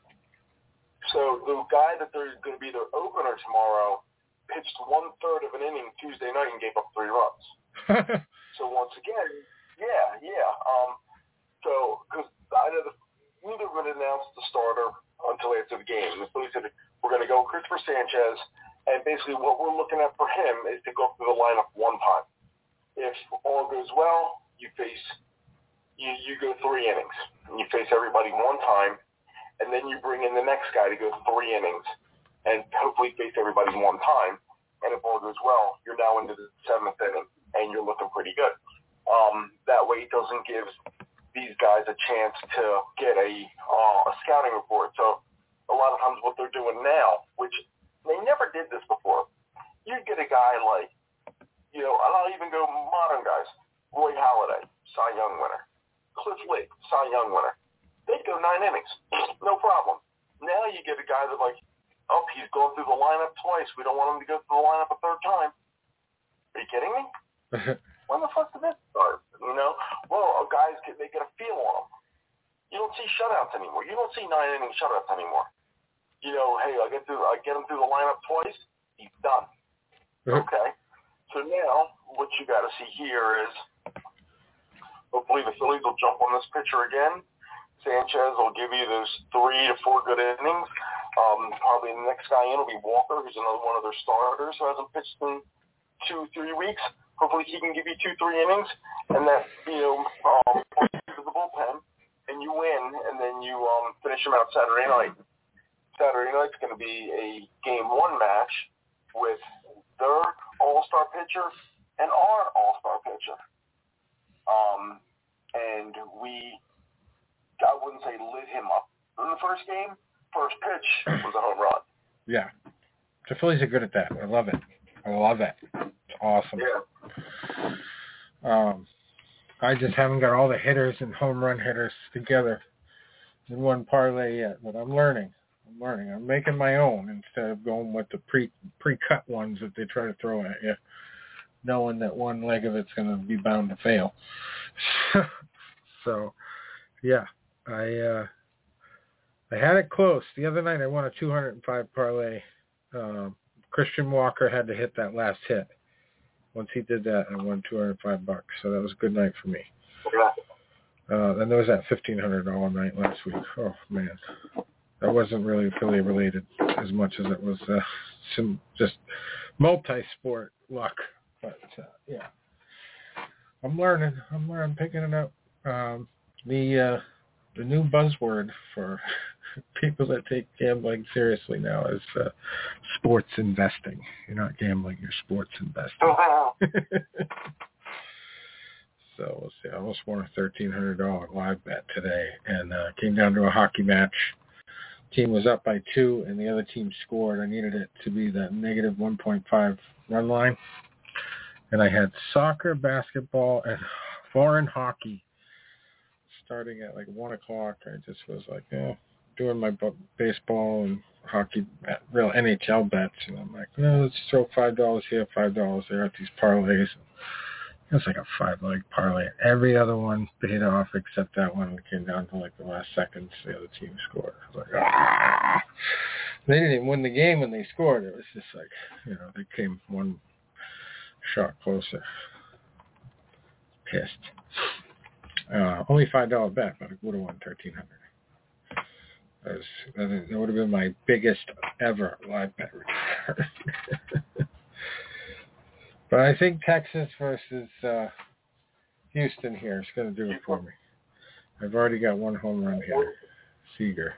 So the guy that they're going to be their opener tomorrow pitched one-third of an inning Tuesday night and gave up three runs. So once again, yeah, yeah. Um, so, because I know the, neither would announce the starter until after the game. The Phillies said, we're going to go Christopher Sanchez, and basically what we're looking at for him is to go through the lineup one time. If all goes well, you face, you, you go three innings. And you face everybody one time, and then you bring in the next guy to go three innings. And hopefully face everybody one time. And if all goes well, you're now into the seventh inning, and you're looking pretty good. Um, that way it doesn't give these guys a chance to get a, uh, a scouting report. So a lot of times what they're doing now, which they never did this before, you get a guy like, you know, and I'll even go modern guys, Roy Halladay, Cy Young winner, Cliff Lee, Cy Young winner. They'd go nine innings, no problem. Now you get a guy that like, oh, he's going through the lineup twice. We don't want him to go through the lineup a third time. Are you kidding me? When the fuck did that start? You know? Well, guys, get, they get a feel on them. You don't see shutouts anymore. You don't see nine-inning shutouts anymore. You know, hey, I get through, I get him through the lineup twice, he's done. Okay? So now, what you got to see here is hopefully the Phillies will jump on this pitcher again. Sanchez will give you those three to four good innings. Um, probably the next guy in will be Walker, who's another one of their starters who hasn't pitched in two, three weeks. Hopefully he can give you two, three innings, and that, you know, um, to the bullpen, and you win, and then you um, finish him out Saturday night. Saturday night's going to be a game one match with their all-star pitcher and our all-star pitcher. Um, and we, I wouldn't say lit him up in the first game. First pitch was a home run. Yeah. The Phillies are good at that. I love it. I love it. It's awesome. Yeah. Um, I just haven't got all the hitters and home run hitters together in one parlay yet, but I'm learning. I'm learning. I'm making my own instead of going with the pre, pre-cut ones that they try to throw at you, knowing that one leg of it's going to be bound to fail. So, yeah, I... Uh, I had it close. The other night I won a two hundred five parlay. Um, Christian Walker had to hit that last hit. Once he did that, I won two hundred five bucks. So that was a good night for me. Uh, then there was that fifteen hundred dollars night last week. Oh, man. That wasn't really affiliate related as much as it was uh, some just multi-sport luck. But, uh, yeah. I'm learning. I'm learning. I'm picking it up. Um, the, uh, the new buzzword for people that take gambling seriously now is uh, sports investing. You're not gambling, you're sports investing. So we'll see. I almost won a thirteen hundred dollars live bet today, and uh, came down to a hockey match. Team was up by two, and the other team scored. I needed it to be the negative one point five run line. And I had soccer, basketball, and foreign hockey starting at like one o'clock. I just was like, eh, doing my baseball and hockey, real N H L bets. And I'm like, no, let's throw five dollars here, five dollars there at these parlays. It was like a five-leg parlay. Every other one paid off except that one that came down to like the last seconds. The other team scored. I was like, ah! They didn't even win the game when they scored. It was just like, you know, they came one shot closer. pissed. Uh, only five dollar bet, but I would have won thirteen hundred. That, was, that would have been my biggest ever live bet return. But I think Texas versus uh, Houston here is going to do it for me. I've already got one home run here, Seager.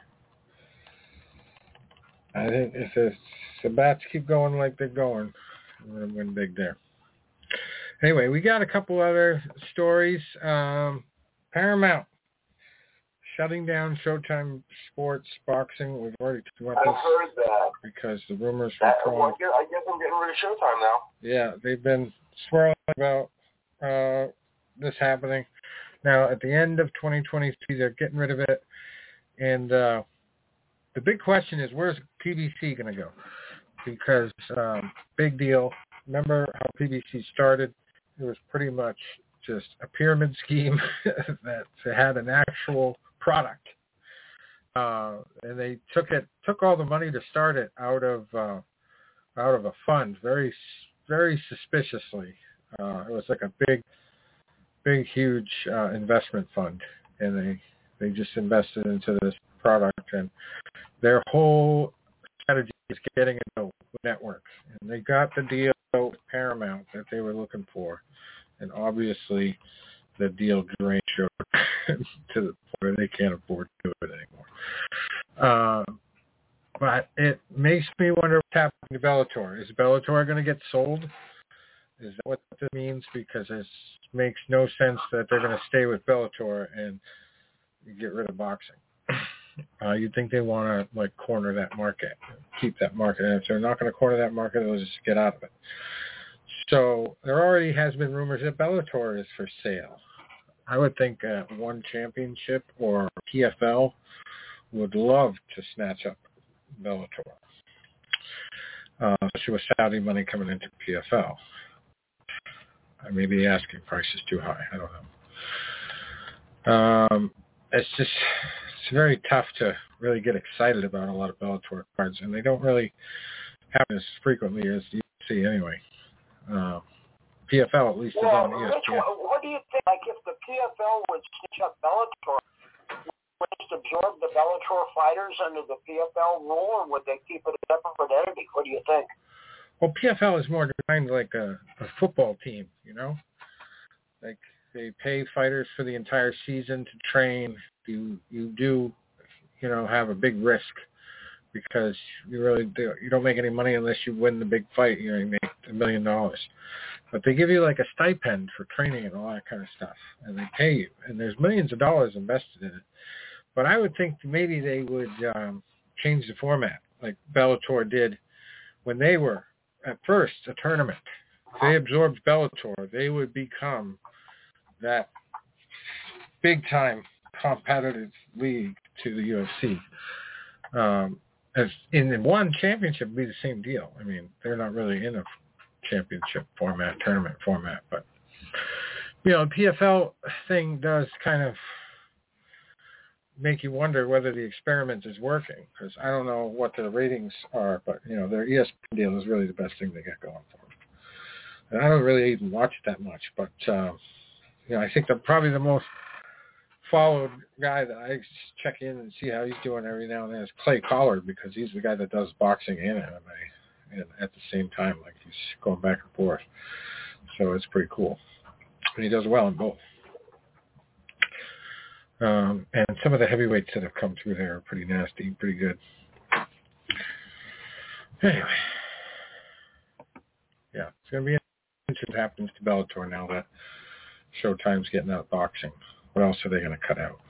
I think if the, the bats keep going like they're going, I'm going to win big there. Anyway, we got a couple other stories. Um, Paramount shutting down Showtime Sports Boxing. We've already talked about this. I heard that. Because the rumors were that, trolling. well, I guess I'm getting rid of Showtime now. Yeah, they've been swirling about uh, this happening. Now, at the end of twenty twenty-three, they're getting rid of it. And uh, the big question is, where's P B C going to go? Because, um, big deal. Remember how P B C started? It was pretty much just a pyramid scheme that had an actual product. Uh, and they took it, took all the money to start it out of uh, out of a fund, very, very suspiciously. Uh, it was like a big, big, huge uh, investment fund, and they they just invested into this product, and their whole strategy is getting into networks, and they got the deal with Paramount that they were looking for, and obviously the deal drained to the point where they can't afford to do it anymore. Uh, but it makes me wonder what's happening to Bellator. Is Bellator going to get sold? Is that what this means? Because it makes no sense that they're going to stay with Bellator and get rid of boxing. Uh, you'd think they want to like corner that market, keep that market. And if they're not going to corner that market, they'll just get out of it. So there already has been rumors that Bellator is for sale. I would think uh, One Championship or P F L would love to snatch up Bellator, uh, especially with Saudi money coming into P F L. Uh, maybe the asking price is too high. I don't know. Um, it's just it's very tough to really get excited about a lot of Bellator cards, and they don't really happen as frequently as you see anyway. Uh, P F L at least well, is on E S P N. Rich, what do you think? Like if the P F L would snatch up Bellator, would it absorb the Bellator fighters under the P F L rule, or would they keep it a separate entity? What do you think? Well, P F L is more designed like a, a football team, you know? Like they pay fighters for the entire season to train. You you do, you know, have a big risk because you really do, you don't make any money unless you win the big fight. You know, you make a million dollars. But they give you like a stipend for training and all that kind of stuff, and they pay you, and there's millions of dollars invested in it. But I would think maybe they would um, change the format, like Bellator did when they were at first a tournament. If they absorbed Bellator, they would become that big-time competitive league to the U F C. Um, as in the one championship would be the same deal. I mean, they're not really in a championship format, tournament format, but you know, the P F L thing does kind of make you wonder whether the experiment is working, because I don't know what their ratings are, but you know, their E S P N deal is really the best thing they got going for them. And I don't really even watch it that much, but uh, you know, I think that probably the most followed guy that I check in and see how he's doing every now and then is Clay Collard, because he's the guy that does boxing and M M A and at the same time, like he's going back and forth. So it's pretty cool. And he does well in both. Um, and some of the heavyweights that have come through there are pretty nasty, pretty good. Anyway. Yeah, it's going to be interesting what happens to Bellator now that Showtime's getting out of boxing. What else are they going to cut out?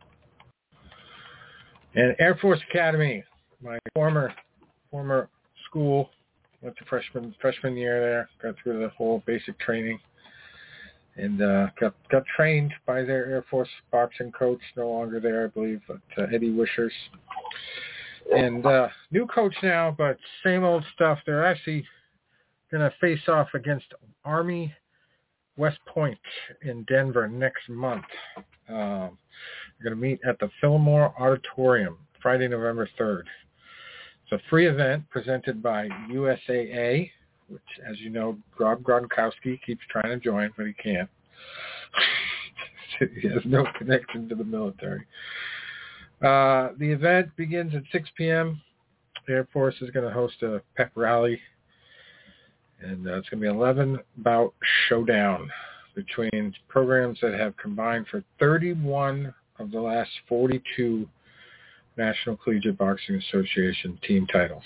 And Air Force Academy, my former former school, went to freshman freshman year there, got through the whole basic training, and uh, got got trained by their Air Force boxing coach, no longer there, I believe, but uh, Eddie Wishers. And uh, new coach now, but same old stuff. They're actually going to face off against Army West Point in Denver next month. Um, we're going to meet at the Fillmore Auditorium Friday, November third. It's a free event presented by U S A A, which, as you know, Rob Gronkowski keeps trying to join, but he can't. He has no connection to the military. Uh, the event begins at six p.m. The Air Force is going to host a pep rally, and uh, it's going to be an eleven-bout showdown between programs that have combined for thirty-one of the last forty-two National Collegiate Boxing Association team titles.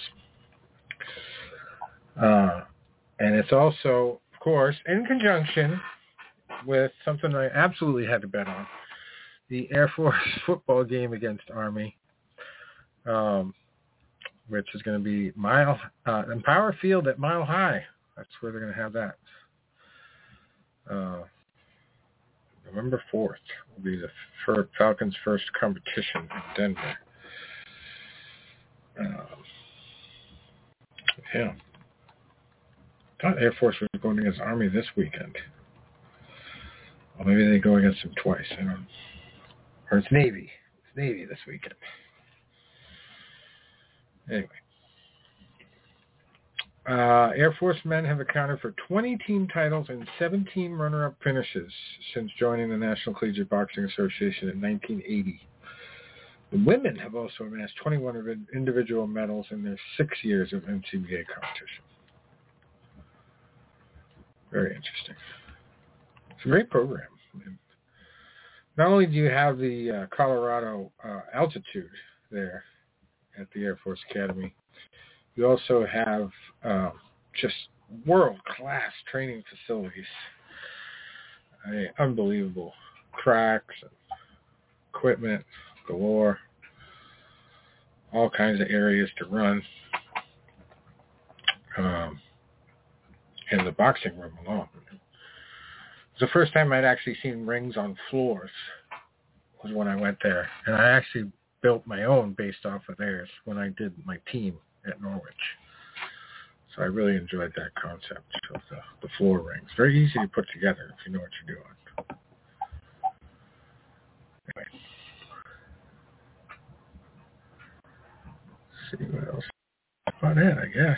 Uh, and it's also, of course, in conjunction with something I absolutely had to bet on, the Air Force football game against Army, um, which is going to be Mile uh, Empower Field at Mile High. That's where they're going to have that. Uh, November fourth will be the fir- Falcons' first competition in Denver. Uh, yeah. I thought Air Force was going against Army this weekend. Or maybe they go against them twice. I don't know. Or it's Navy. It's Navy this weekend. Anyway. Uh, Air Force men have accounted for twenty team titles and seventeen runner-up finishes since joining the National Collegiate Boxing Association in nineteen eighty. The women have also amassed twenty-one individual medals in their six years of N C B A competition. Very interesting. It's a great program. Not only do you have the uh, Colorado uh, altitude there at the Air Force Academy, you also have uh, just world-class training facilities. I mean, unbelievable cracks, and equipment galore, all kinds of areas to run. Um, and the boxing room alone. It was the first time I'd actually seen rings on floors was when I went there. And I actually built my own based off of theirs when I did my team at Norwich. So I really enjoyed that concept of the, the floor rings. Very easy to put together if you know what you're doing. Anyway. Let's see what else. About it, I guess.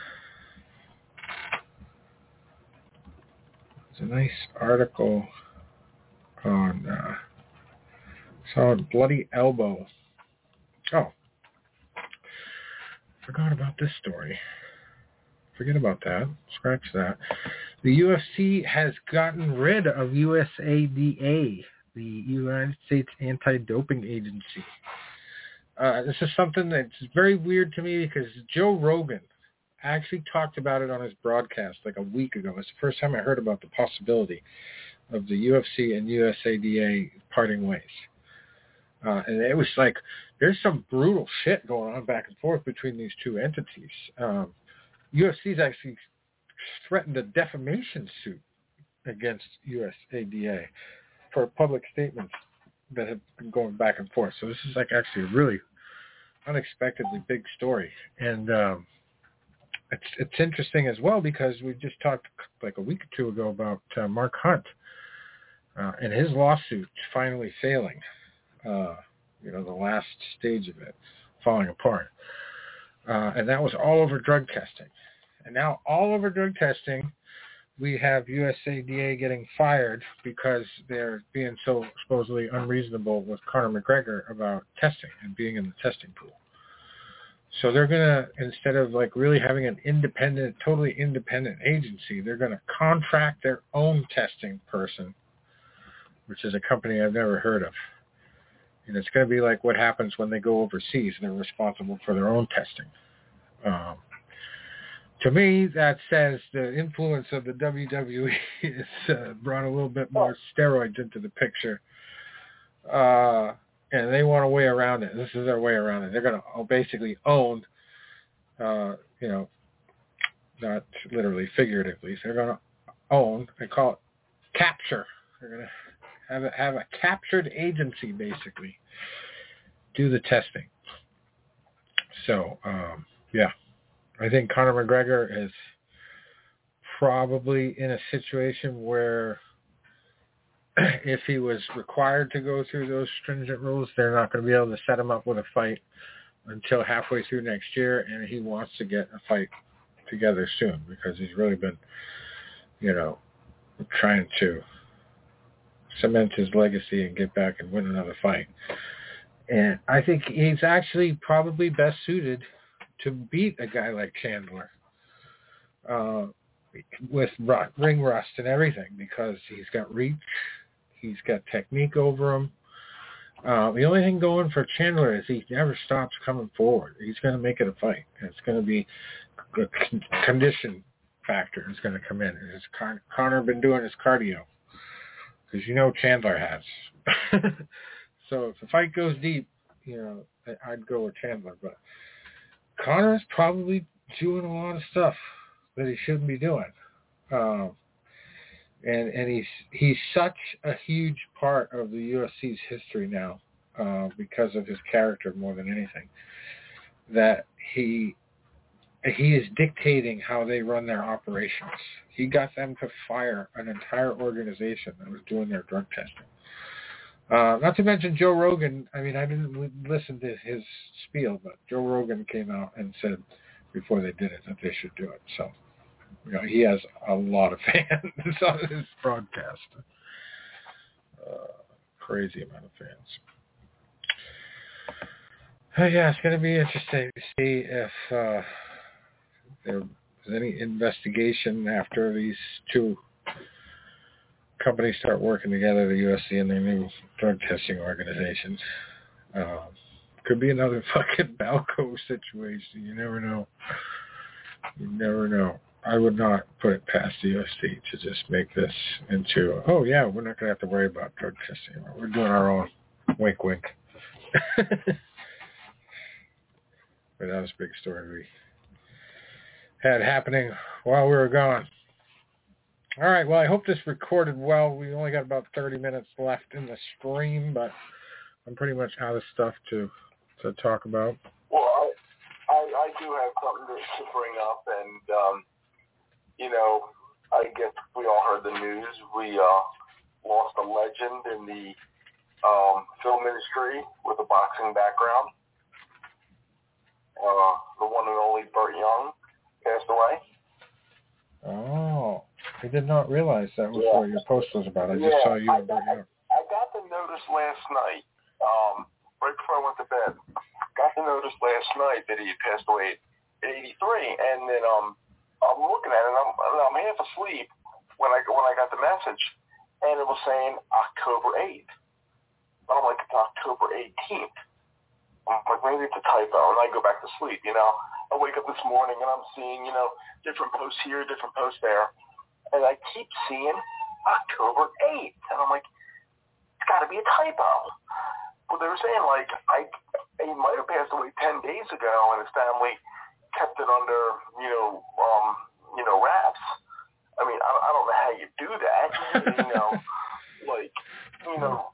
There's a nice article on uh, saw Bloody Elbow. Oh, forgot about this story. Forget about that. Scratch that. The U F C has gotten rid of U S A D A, the United States Anti-Doping Agency. Uh, this is something that's very weird to me because Joe Rogan actually talked about it on his broadcast like a week ago. It's the first time I heard about the possibility of the U F C and U S A D A parting ways. Uh, and it was like, there's some brutal shit going on back and forth between these two entities. Um, U F C's actually threatened a defamation suit against U S A D A for public statements that have been going back and forth. So this is like actually a really unexpectedly big story. And um, it's it's interesting as well because we just talked like a week or two ago about uh, Mark Hunt uh, and his lawsuit finally failing. Uh, you know, the last stage of it falling apart. Uh, and that was all over drug testing. And now all over drug testing, we have U S A D A getting fired because they're being so supposedly unreasonable with Conor McGregor about testing and being in the testing pool. So they're going to, instead of like really having an independent, totally independent agency, they're going to contract their own testing person, which is a company I've never heard of. And it's going to be like what happens when they go overseas. They're responsible for their own testing. Um, to me, that says the influence of the W W E has uh, brought a little bit more steroids into the picture. Uh, and they want a way around it. This is their way around it. They're going to basically own, uh, you know, not literally, figuratively. They're going to own, they call it capture. They're going to have a, have a captured agency, basically, do the testing. So, um, yeah. I think Conor McGregor is probably in a situation where if he was required to go through those stringent rules, they're not going to be able to set him up with a fight until halfway through next year, and he wants to get a fight together soon because he's really been, you know, trying to cement his legacy and get back and win another fight. And I think he's actually probably best suited to beat a guy like Chandler uh, with ring rust and everything, because he's got reach, he's got technique over him. Uh, the only thing going for Chandler is he never stops coming forward. He's going to make it a fight. It's going to be a con- condition factor is going to come in. Has Con- Conor been doing his cardio? Because you know Chandler has. So if the fight goes deep, you know, I'd go with Chandler. But Conor's probably doing a lot of stuff that he shouldn't be doing. Um, and and he's he's such a huge part of the U F C's history now uh, because of his character more than anything, that he he is dictating how they run their operations. He got them to fire an entire organization that was doing their drug testing. Uh, not to mention Joe Rogan. I mean, I didn't listen to his spiel, but Joe Rogan came out and said before they did it that they should do it. So, you know, he has a lot of fans on his broadcast. Uh, crazy amount of fans. Uh, yeah, it's going to be interesting to see if uh, there's any investigation after these two companies start working together, the U F C and their new drug testing organizations. Uh, could be another fucking Balco situation. You never know. You never know. I would not put it past the U F C to just make this into, oh yeah, we're not going to have to worry about drug testing. We're doing our own. Wink, wink. But that was a big story we had happening while we were gone. All right, well, I hope this recorded well. We only got about thirty minutes left in the stream, but I'm pretty much out of stuff to to talk about. Well, I I, I do have something to, to bring up, and, um, you know, I guess we all heard the news. We uh, lost a legend in the um, film industry with a boxing background. Uh, the one and only Burt Young passed away. Oh, I did not realize that was yeah. what your post was about. I just yeah, saw you I and Burt Young. I got the notice last night, um, right before I went to bed. Got the notice last night that he had passed away at eighty-three, and then um, I'm looking at it, and I'm, I'm half asleep when I when I got the message, and it was saying October eighth. But I'm like, it's October eighteenth. I'm like, maybe it's a typo, and I go back to sleep, you know. I wake up this morning, and I'm seeing, you know, different posts here, different posts there, and I keep seeing October eighth, and I'm like, it's got to be a typo. Well, they were saying, like, I he might have passed away ten days ago, and his family kept it under, you know, um, you know, wraps. I mean, I, I don't know how you do that, you know, like, you know,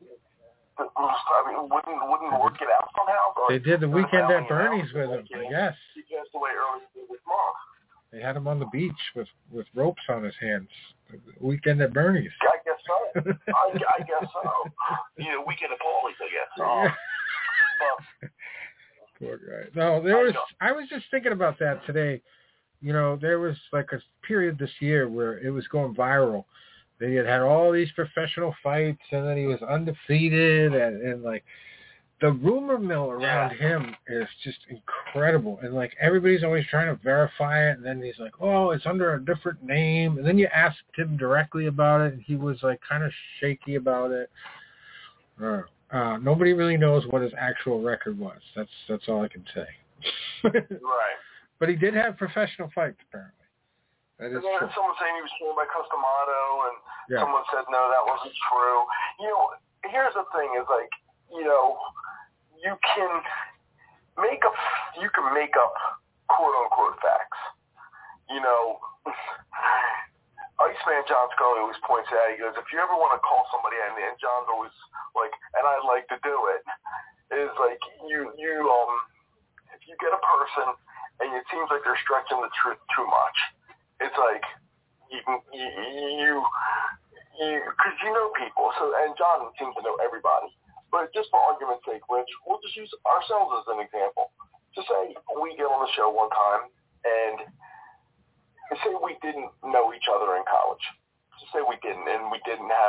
I mean, wouldn't wouldn't work it out somehow? Or they did the weekend at Bernie's with him, I guess. He passed away early this month. They had him on the beach with, with ropes on his hands. The weekend at Bernie's. I guess so. I, I guess so. You know, weekend at Paulie's, I guess. Um, but, Poor guy. No, there was. I was just thinking about that today. You know, there was like a period this year where it was going viral. They had had all these professional fights, and then he was undefeated, and, and like the rumor mill around yeah. him is just incredible. And like everybody's always trying to verify it, and then he's like, "Oh, it's under a different name." And then you asked him directly about it, and he was like kind of shaky about it. Uh, uh, nobody really knows what his actual record was. That's that's all I can say. Right. But he did have professional fights, apparently. That is and then true. someone saying he was trained by Customato, and yeah. someone said no, that wasn't true. You know, here's the thing: is like, you know, you can make up, you can make up quote unquote facts. You know, Iceman John Scully always points out. He goes, if you ever want to call somebody, and, and John's always like, and I like to do it, is like you you um if you get a person and it seems like they're stretching the truth too much. It's like you, you, you, you, because you know people. So, and John seems to know everybody. But just for argument's sake, Rich, we'll just use ourselves as an example. Just say we get on the show one time, and say we didn't know each other in college. Just say we didn't, and we didn't have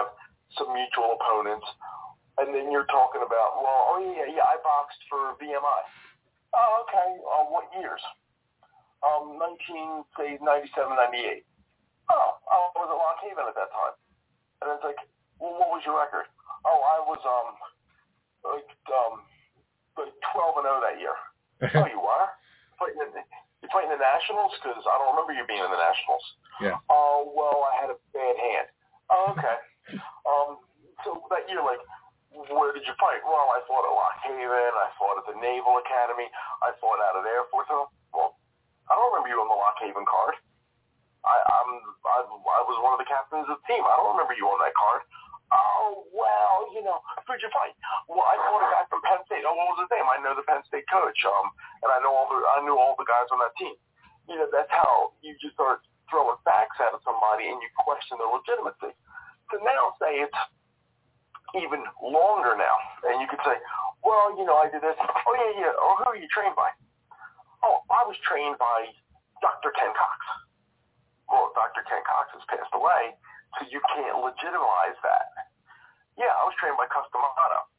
some mutual opponents, and then you're talking about, well, oh yeah, yeah, I boxed for V M I. Oh, okay. Uh, what years? Um, nineteen, say, ninety-seven, ninety-eight. Oh, I was at Lock Haven at that time. And it's like, well, what was your record? Oh, I was, um, like, um, like twelve and oh that year. Oh, you are? Fighting in the, you're fighting the Nationals? Because I don't remember you being in the Nationals. Yeah. Oh, well, I had a bad hand. Oh, okay. um, so that year, like, where did you fight? Well, I fought at Lock Haven. I fought at the Naval Academy. I fought out at Air Force. Well, I don't remember you on the Lock Haven card. I, I'm, I, I was one of the captains of the team. I don't remember you on that card. Oh, well, you know, who'd you fight? Well, I fought a guy from Penn State. Oh, what was his name? I know the Penn State coach. Um, and I know all the, I knew all the guys on that team. You know, that's how you just start throwing facts at somebody and you question their legitimacy. So now say it's even longer now, and you could say, well, you know, I did this. Oh, yeah, yeah. Or who are you trained by? Oh, I was trained by Doctor Ken Cox. Well, Doctor Ken Cox has passed away, so you can't legitimize that. Yeah, I was trained by Customato.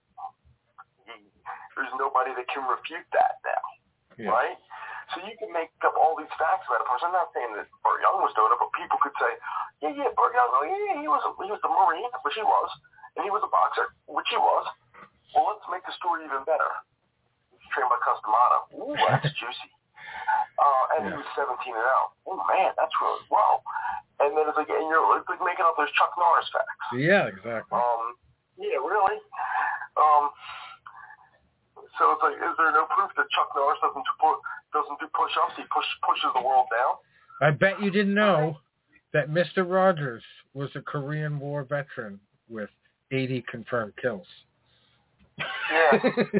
There's nobody that can refute that now, yeah. Right? So you can make up all these facts about a person. I'm not saying that Burt Young was doing it, but people could say, yeah, yeah, Burt Young, oh, yeah, he was a, he was a Marine, which he was, and he was a boxer, which he was. Well, let's make the story even better. He's trained by Customato. Ooh, that's juicy. Uh, and yeah. He was seventeen and oh. Oh, man, that's really low. And then it's like, and you're it's like making up those Chuck Norris facts. Yeah, exactly. Um, yeah, really. Um, so it's like, is there no proof that Chuck Norris doesn't do, doesn't do push-ups? He push, pushes the world down. I bet you didn't know that Mister Rogers was a Korean War veteran with eighty confirmed kills. Yeah.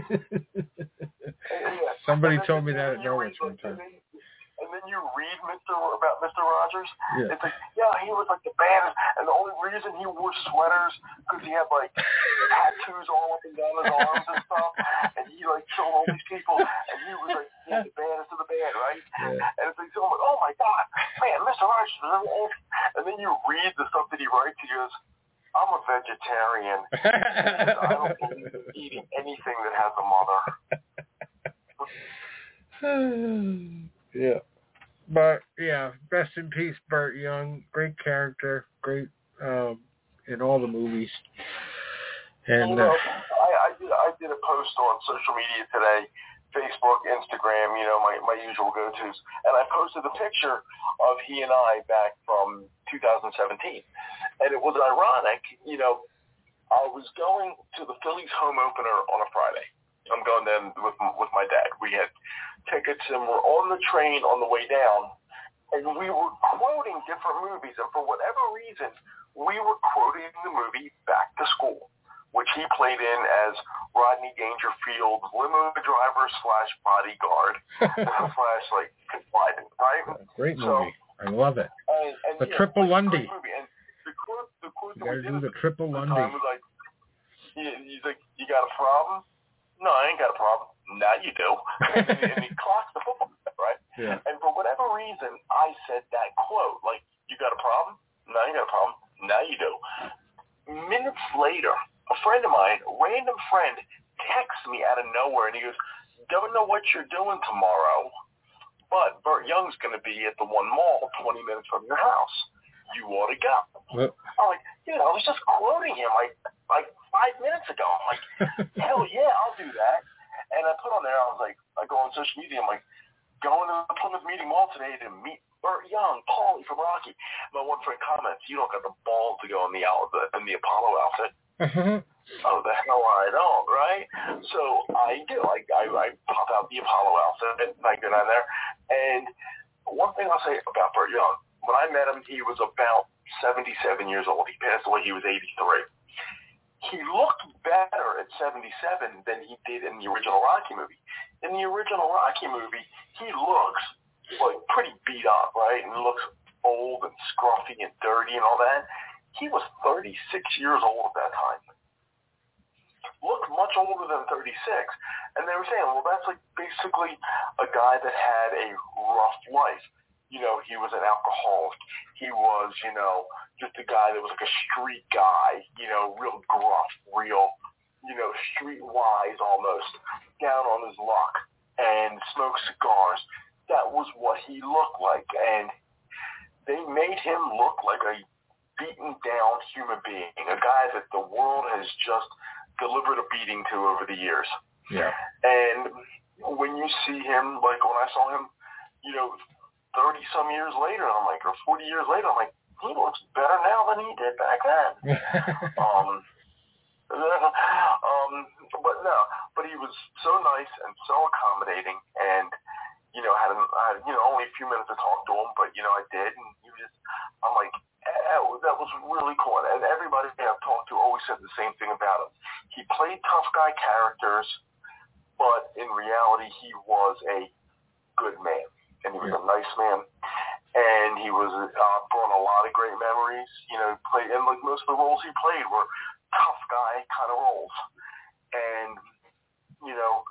yeah. Somebody told me that at Norwich one time. And then you read Mister about Mister Rogers. Yeah. It's like, yeah, he was like the baddest, and the only reason he wore sweaters because he had like tattoos all up and down his arms and stuff, and he like killed all these people, and he was like he was the baddest of the bad, right? Yeah. And it's like, so I'm like, oh my god, man, Mister Rogers. And then you read the stuff that he writes, he goes, I'm a vegetarian. I don't believe in eating anything that has a mother. Yeah. But, yeah, rest in peace, Burt Young. Great character. Great um, in all the movies. And you know, uh, I, I, did, I did a post on social media today, Facebook, Instagram, you know, my, my usual go-tos. And I posted a picture of he and I back from two thousand seventeen. And it was ironic, you know, I was going to the Phillies home opener on a Friday. I'm going down with with my dad. We had tickets and we're on the train on the way down, and we were quoting different movies. And for whatever reason, we were quoting the movie Back to School, which he played in as Rodney Dangerfield, limo driver slash bodyguard slash like confidant, right? Great movie. So, I love it. And, and, the yeah, Triple like, Lundy. Movie. And the quote, the quote you that gotta we do did the Triple the Lundy. time was like, he, he's like, you got a problem? No, I ain't got a problem. Now you do. and, he, and he clocks the football, right? Yeah. And for whatever reason, I said that quote, like, you got a problem? No, you got a problem. Now you do. Minutes later, a friend of mine, a random friend, texts me out of nowhere, and he goes, don't know what you're doing tomorrow, but Burt Young's going to be at the one mall twenty minutes from your house. You ought to go. What? I'm like, dude, I was just quoting him like like five minutes ago. I'm like, hell yeah, I'll do that. And I put on there, I was like, I go on social media, I'm like, going to the Plymouth Meeting Mall today to meet Burt Young, Paulie from Rocky. My one friend comments, you don't got the balls to go in the, in the Apollo outfit. Mm-hmm. Oh, the hell I don't, right? So I do. I, I, I pop out the Apollo outfit and I go down there. And one thing I'll say about Burt Young, when I met him, he was about seventy-seven years old. He passed away, he was eighty-three. He looked better at seventy-seven than he did in the original Rocky movie. In the original Rocky movie, he looks like pretty beat up, right? And looks old and scruffy and dirty and all that. He was thirty-six years old at that time. Looked much older than thirty-six. And they were saying, well, that's like basically a guy that had a rough life. you know, he was an alcoholic. He was, you know, just a guy that was like a street guy, you know, real gruff, real, you know, streetwise almost, down on his luck, and smoked cigars. That was what he looked like, and they made him look like a beaten down human being, a guy that the world has just delivered a beating to over the years. Yeah. And when you see him, like when I saw him, you know, thirty some years later, I'm like, or forty years later, I'm like, he looks better now than he did back then. um, um, but no, but he was so nice and so accommodating, and you know, had, had you know only a few minutes to talk to him, but you know, I did, and he was just, I'm like, eh, that was really cool. And everybody I've talked to always said the same thing about him. He played tough guy characters, but in reality, he was a good man, and he was yeah. a nice man, and he was uh, brought a lot of great memories. You know, played, and like most of the roles he played were tough guy kind of roles, and you know,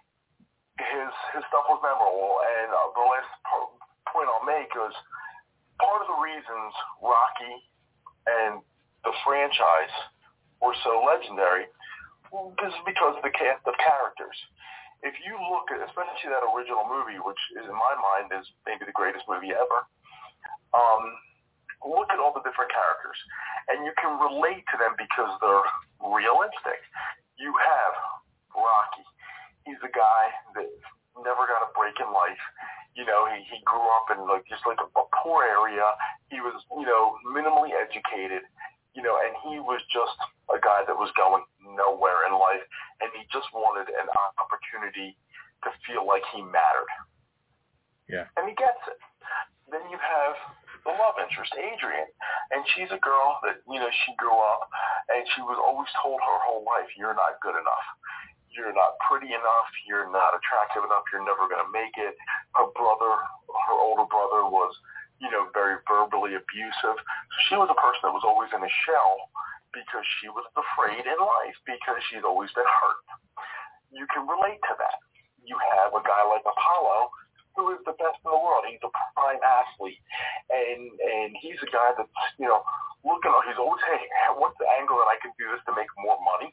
his his stuff was memorable. And uh, the last part, point I'll make is part of the reasons Rocky and the franchise were so legendary is because of the cast of characters. If you look at, especially that original movie, which is, in my mind is maybe the greatest movie ever, um, look at all the different characters, and you can relate to them because they're realistic. You have Rocky. He's a guy that never got a break in life. You know, he, he grew up in like just like a, a poor area. He was, you know, minimally educated, you know, and he was just a guy that was going nowhere in life, and he just wanted an opportunity to feel like he mattered. Yeah. And he gets it. Then you have the love interest, Adrian, and she's a girl that, you know, she grew up, and she was always told her whole life, you're not good enough. You're not pretty enough. You're not attractive enough. You're never going to make it. Her brother, her older brother was, you know, very verbally abusive. So she was a person that was always in a shell because she was afraid in life because she's always been hurt. You can relate to that. You have a guy like Apollo who is the best in the world. He's a prime athlete. And and he's a guy that's, you know, looking, he's always saying, hey, what's the angle that I can do this to make more money?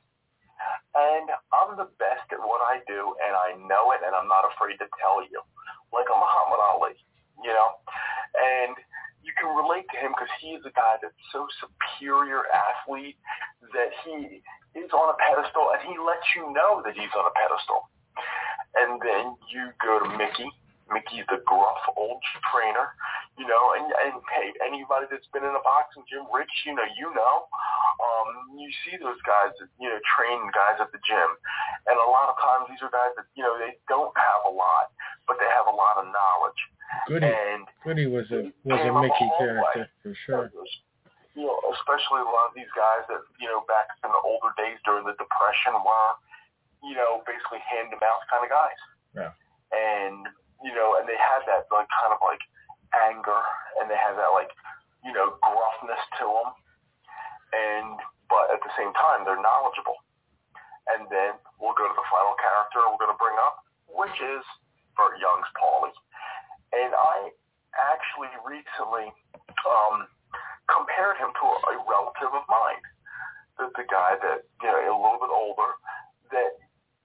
And I'm the best at what I do, and I know it, and I'm not afraid to tell you. Like a Muhammad Ali, you know? And you can relate to him because he's a guy that's so superior athlete that he is on a pedestal, and he lets you know that he's on a pedestal. And then you go to Mickey. Mickey's the gruff old trainer, you know, and, and hey, anybody that's been in a boxing gym, Rich, you know, you know, um, you see those guys that, you know, train guys at the gym. And a lot of times these are guys that, you know, they don't have a lot, but they have a lot of knowledge. Goody, and Goody was a was a Mickey character, for sure. You know, especially a lot of these guys that, you know, back in the older days during the Depression were, you know, basically hand-to-mouth kind of guys. Yeah. And, you know, and they had that, like, kind of, like, anger, and they had that, like, you know, gruffness to them. And, but at the same time, they're knowledgeable. And then we'll go to the final character we're going to bring up, which is Burt Young's Paulie. And I actually recently um, compared him to a, a relative of mine, the, the guy that, you know, a little bit older, that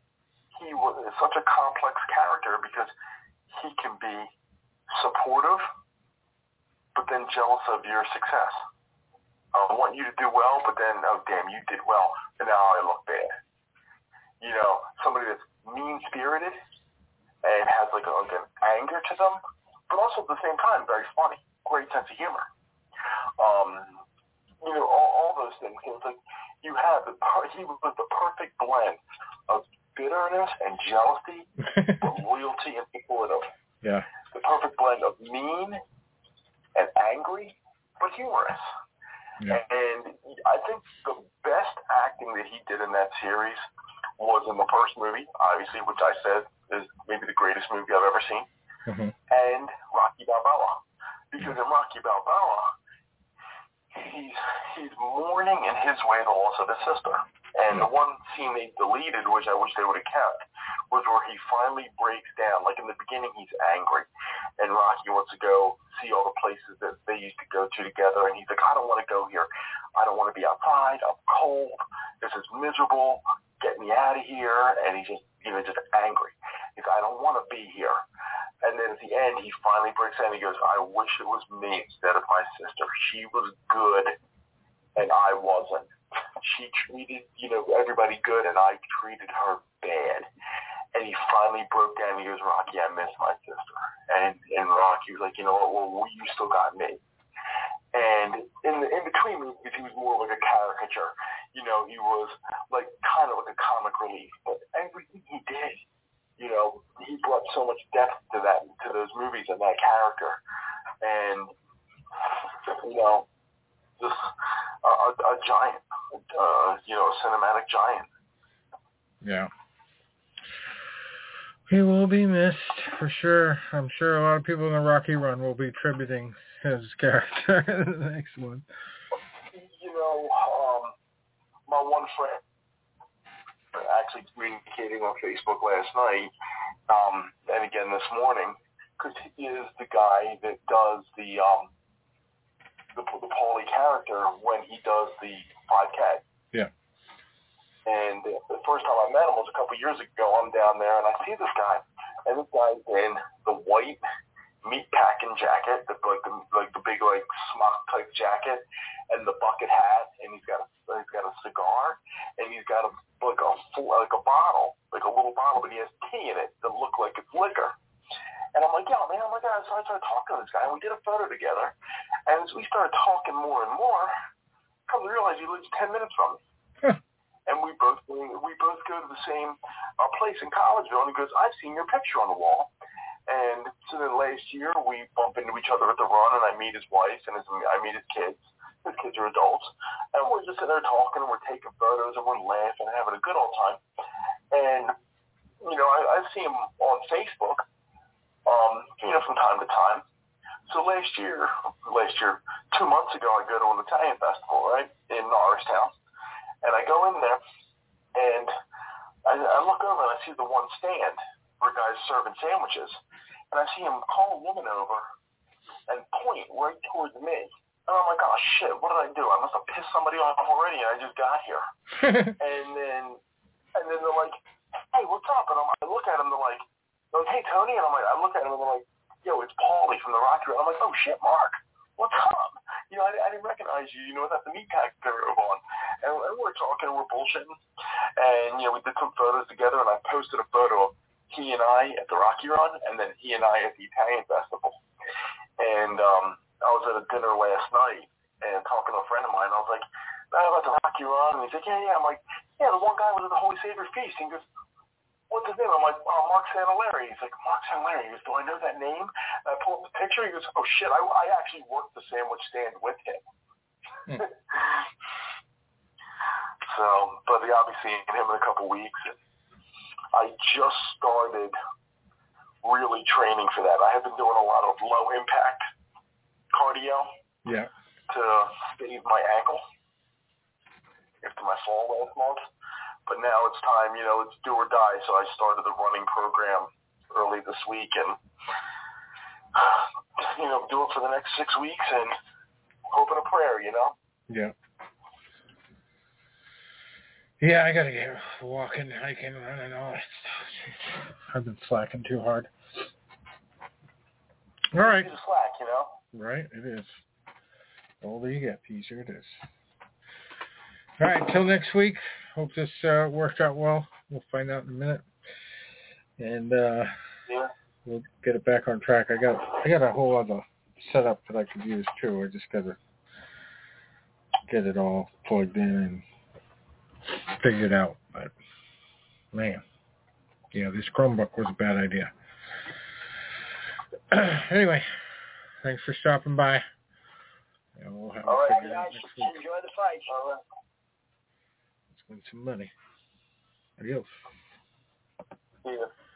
he was such a complex character because he can be supportive, but then jealous of your success. I want you to do well, but then, oh, damn, you did well, and now I look bad. You know, somebody that's mean-spirited and has like, a, like an anger to them, but also at the same time very funny, great sense of humor. Um, you know, all, all those things. It's like you have the he was the perfect blend of bitterness and jealousy, but loyalty and supportive. Yeah. The perfect blend of mean and angry, but humorous. Yeah. And I think the best acting that he did in that series was in the first movie, obviously, which I said is maybe the greatest movie I've ever seen, mm-hmm. and Rocky Balboa. Because in Rocky Balboa, he's he's mourning in his way the loss of his sister. And the one scene they deleted, which I wish they would have kept, was where he finally breaks down. Like in the beginning, he's angry, and Rocky wants to go see all the places that they used to go to together, and he's like, I don't want to go here. I don't want to be outside. I'm cold. This is miserable. Get me out of here. And he's just, you know, just angry. He's like, I don't want to be here. And then at the end, he finally breaks down. He goes, I wish it was me instead of my sister. She was good, and I wasn't. She treated, you know, everybody good, and I treated her bad. And he finally broke down. He goes, Rocky, I miss my sister. And and Rocky was like, you know what? Well, you still got me. And in the in between movies, he was more like a caricature. You know, he was like kind of like a comic relief. But everything he did, you know, he brought so much depth to that to those movies and that character. And you know, just a, a, a giant, uh, you know, a cinematic giant. Yeah. He will be missed for sure. I'm sure a lot of people in the Rocky run will be tributing his character in the next one. You know, um, my one friend actually communicating on Facebook last night, um, and again this morning, because he is the guy that does the um, the, the Paulie character when he does the five K. Yeah. And the first time I met him was a couple years ago. I'm down there, and I see this guy, and this guy's in the white meat packing jacket, the like the like the big like smock type jacket, and the bucket hat, and he's got a he's got a cigar, and he's got a like a like a bottle, like a little bottle, but he has tea in it that look like it's liquor. And I'm like, yeah, man, I'm like, yeah. So I started talking to this guy, and we did a photo together, and as we started talking more and more, I come to realize he lives ten minutes from me. And we both we both go to the same uh, place in Collegeville, and he goes, I've seen your picture on the wall. And so then last year we bump into each other at the run, and I meet his wife, and his, I meet his kids. His kids are adults, and we're just sitting there talking, and we're taking photos, and we're laughing, and having a good old time. And you know, I, I see him on Facebook, um, you know, from time to time. So last year, last year, two months ago, I go to an Italian festival, right, in Norristown. And I go in there, and I, I look over, and I see the one stand where guys serving sandwiches. And I see him call a woman over and point right towards me. And I'm like, oh, shit, what did I do? I must have pissed somebody off already, and I just got here. and then and then they're like, hey, what's up? And I'm, I look at him, they're like, they're like, hey, Tony. And I'm like, I look at him, and they're like, yo, it's Paulie from the Rocky Run. I'm like, oh, shit, Mark, what's up? You know, I, I didn't recognize you, you know, without the meat pack robe on. And, and we're talking, we're bullshitting. And, you know, we did some photos together, and I posted a photo of he and I at the Rocky Run, and then he and I at the Italian Festival. And um, I was at a dinner last night, and talking to a friend of mine, I was like, how about the Rocky Run? And he's like, yeah, yeah. I'm like, yeah, the one guy was at the Holy Savior Feast. And he goes, what's his name? I'm like, oh, Mark Santaleri. He's like, Mark Santaleri. He goes, do I know that name? And I pull up the picture. He goes, oh, shit, I, I actually worked the sandwich stand with him. Hmm. So, but yeah, I'll be seeing him in a couple weeks. And I just started really training for that. I have been doing a lot of low-impact cardio yeah. to save my ankle after my fall last month. But now it's time, you know, it's do or die. So I started the running program early this week, and, you know, do it for the next six weeks and hope and a prayer, you know? Yeah. Yeah, I got to get walking, hiking, running, all that stuff. I've been slacking too hard. All right. Easy to slack, you know? Right, it is. The older you get, the easier it is. All right, till next week. Hope this uh, worked out well. We'll find out in a minute, and uh, yeah. we'll get it back on track. I got I got a whole other setup that I could use too. I just got to get it all plugged in and figured out. But man, yeah, this Chromebook was a bad idea. Anyway, thanks for stopping by. And we'll have all right, guys, enjoy the fight. All right. Let's win some money. Adios. Yeah.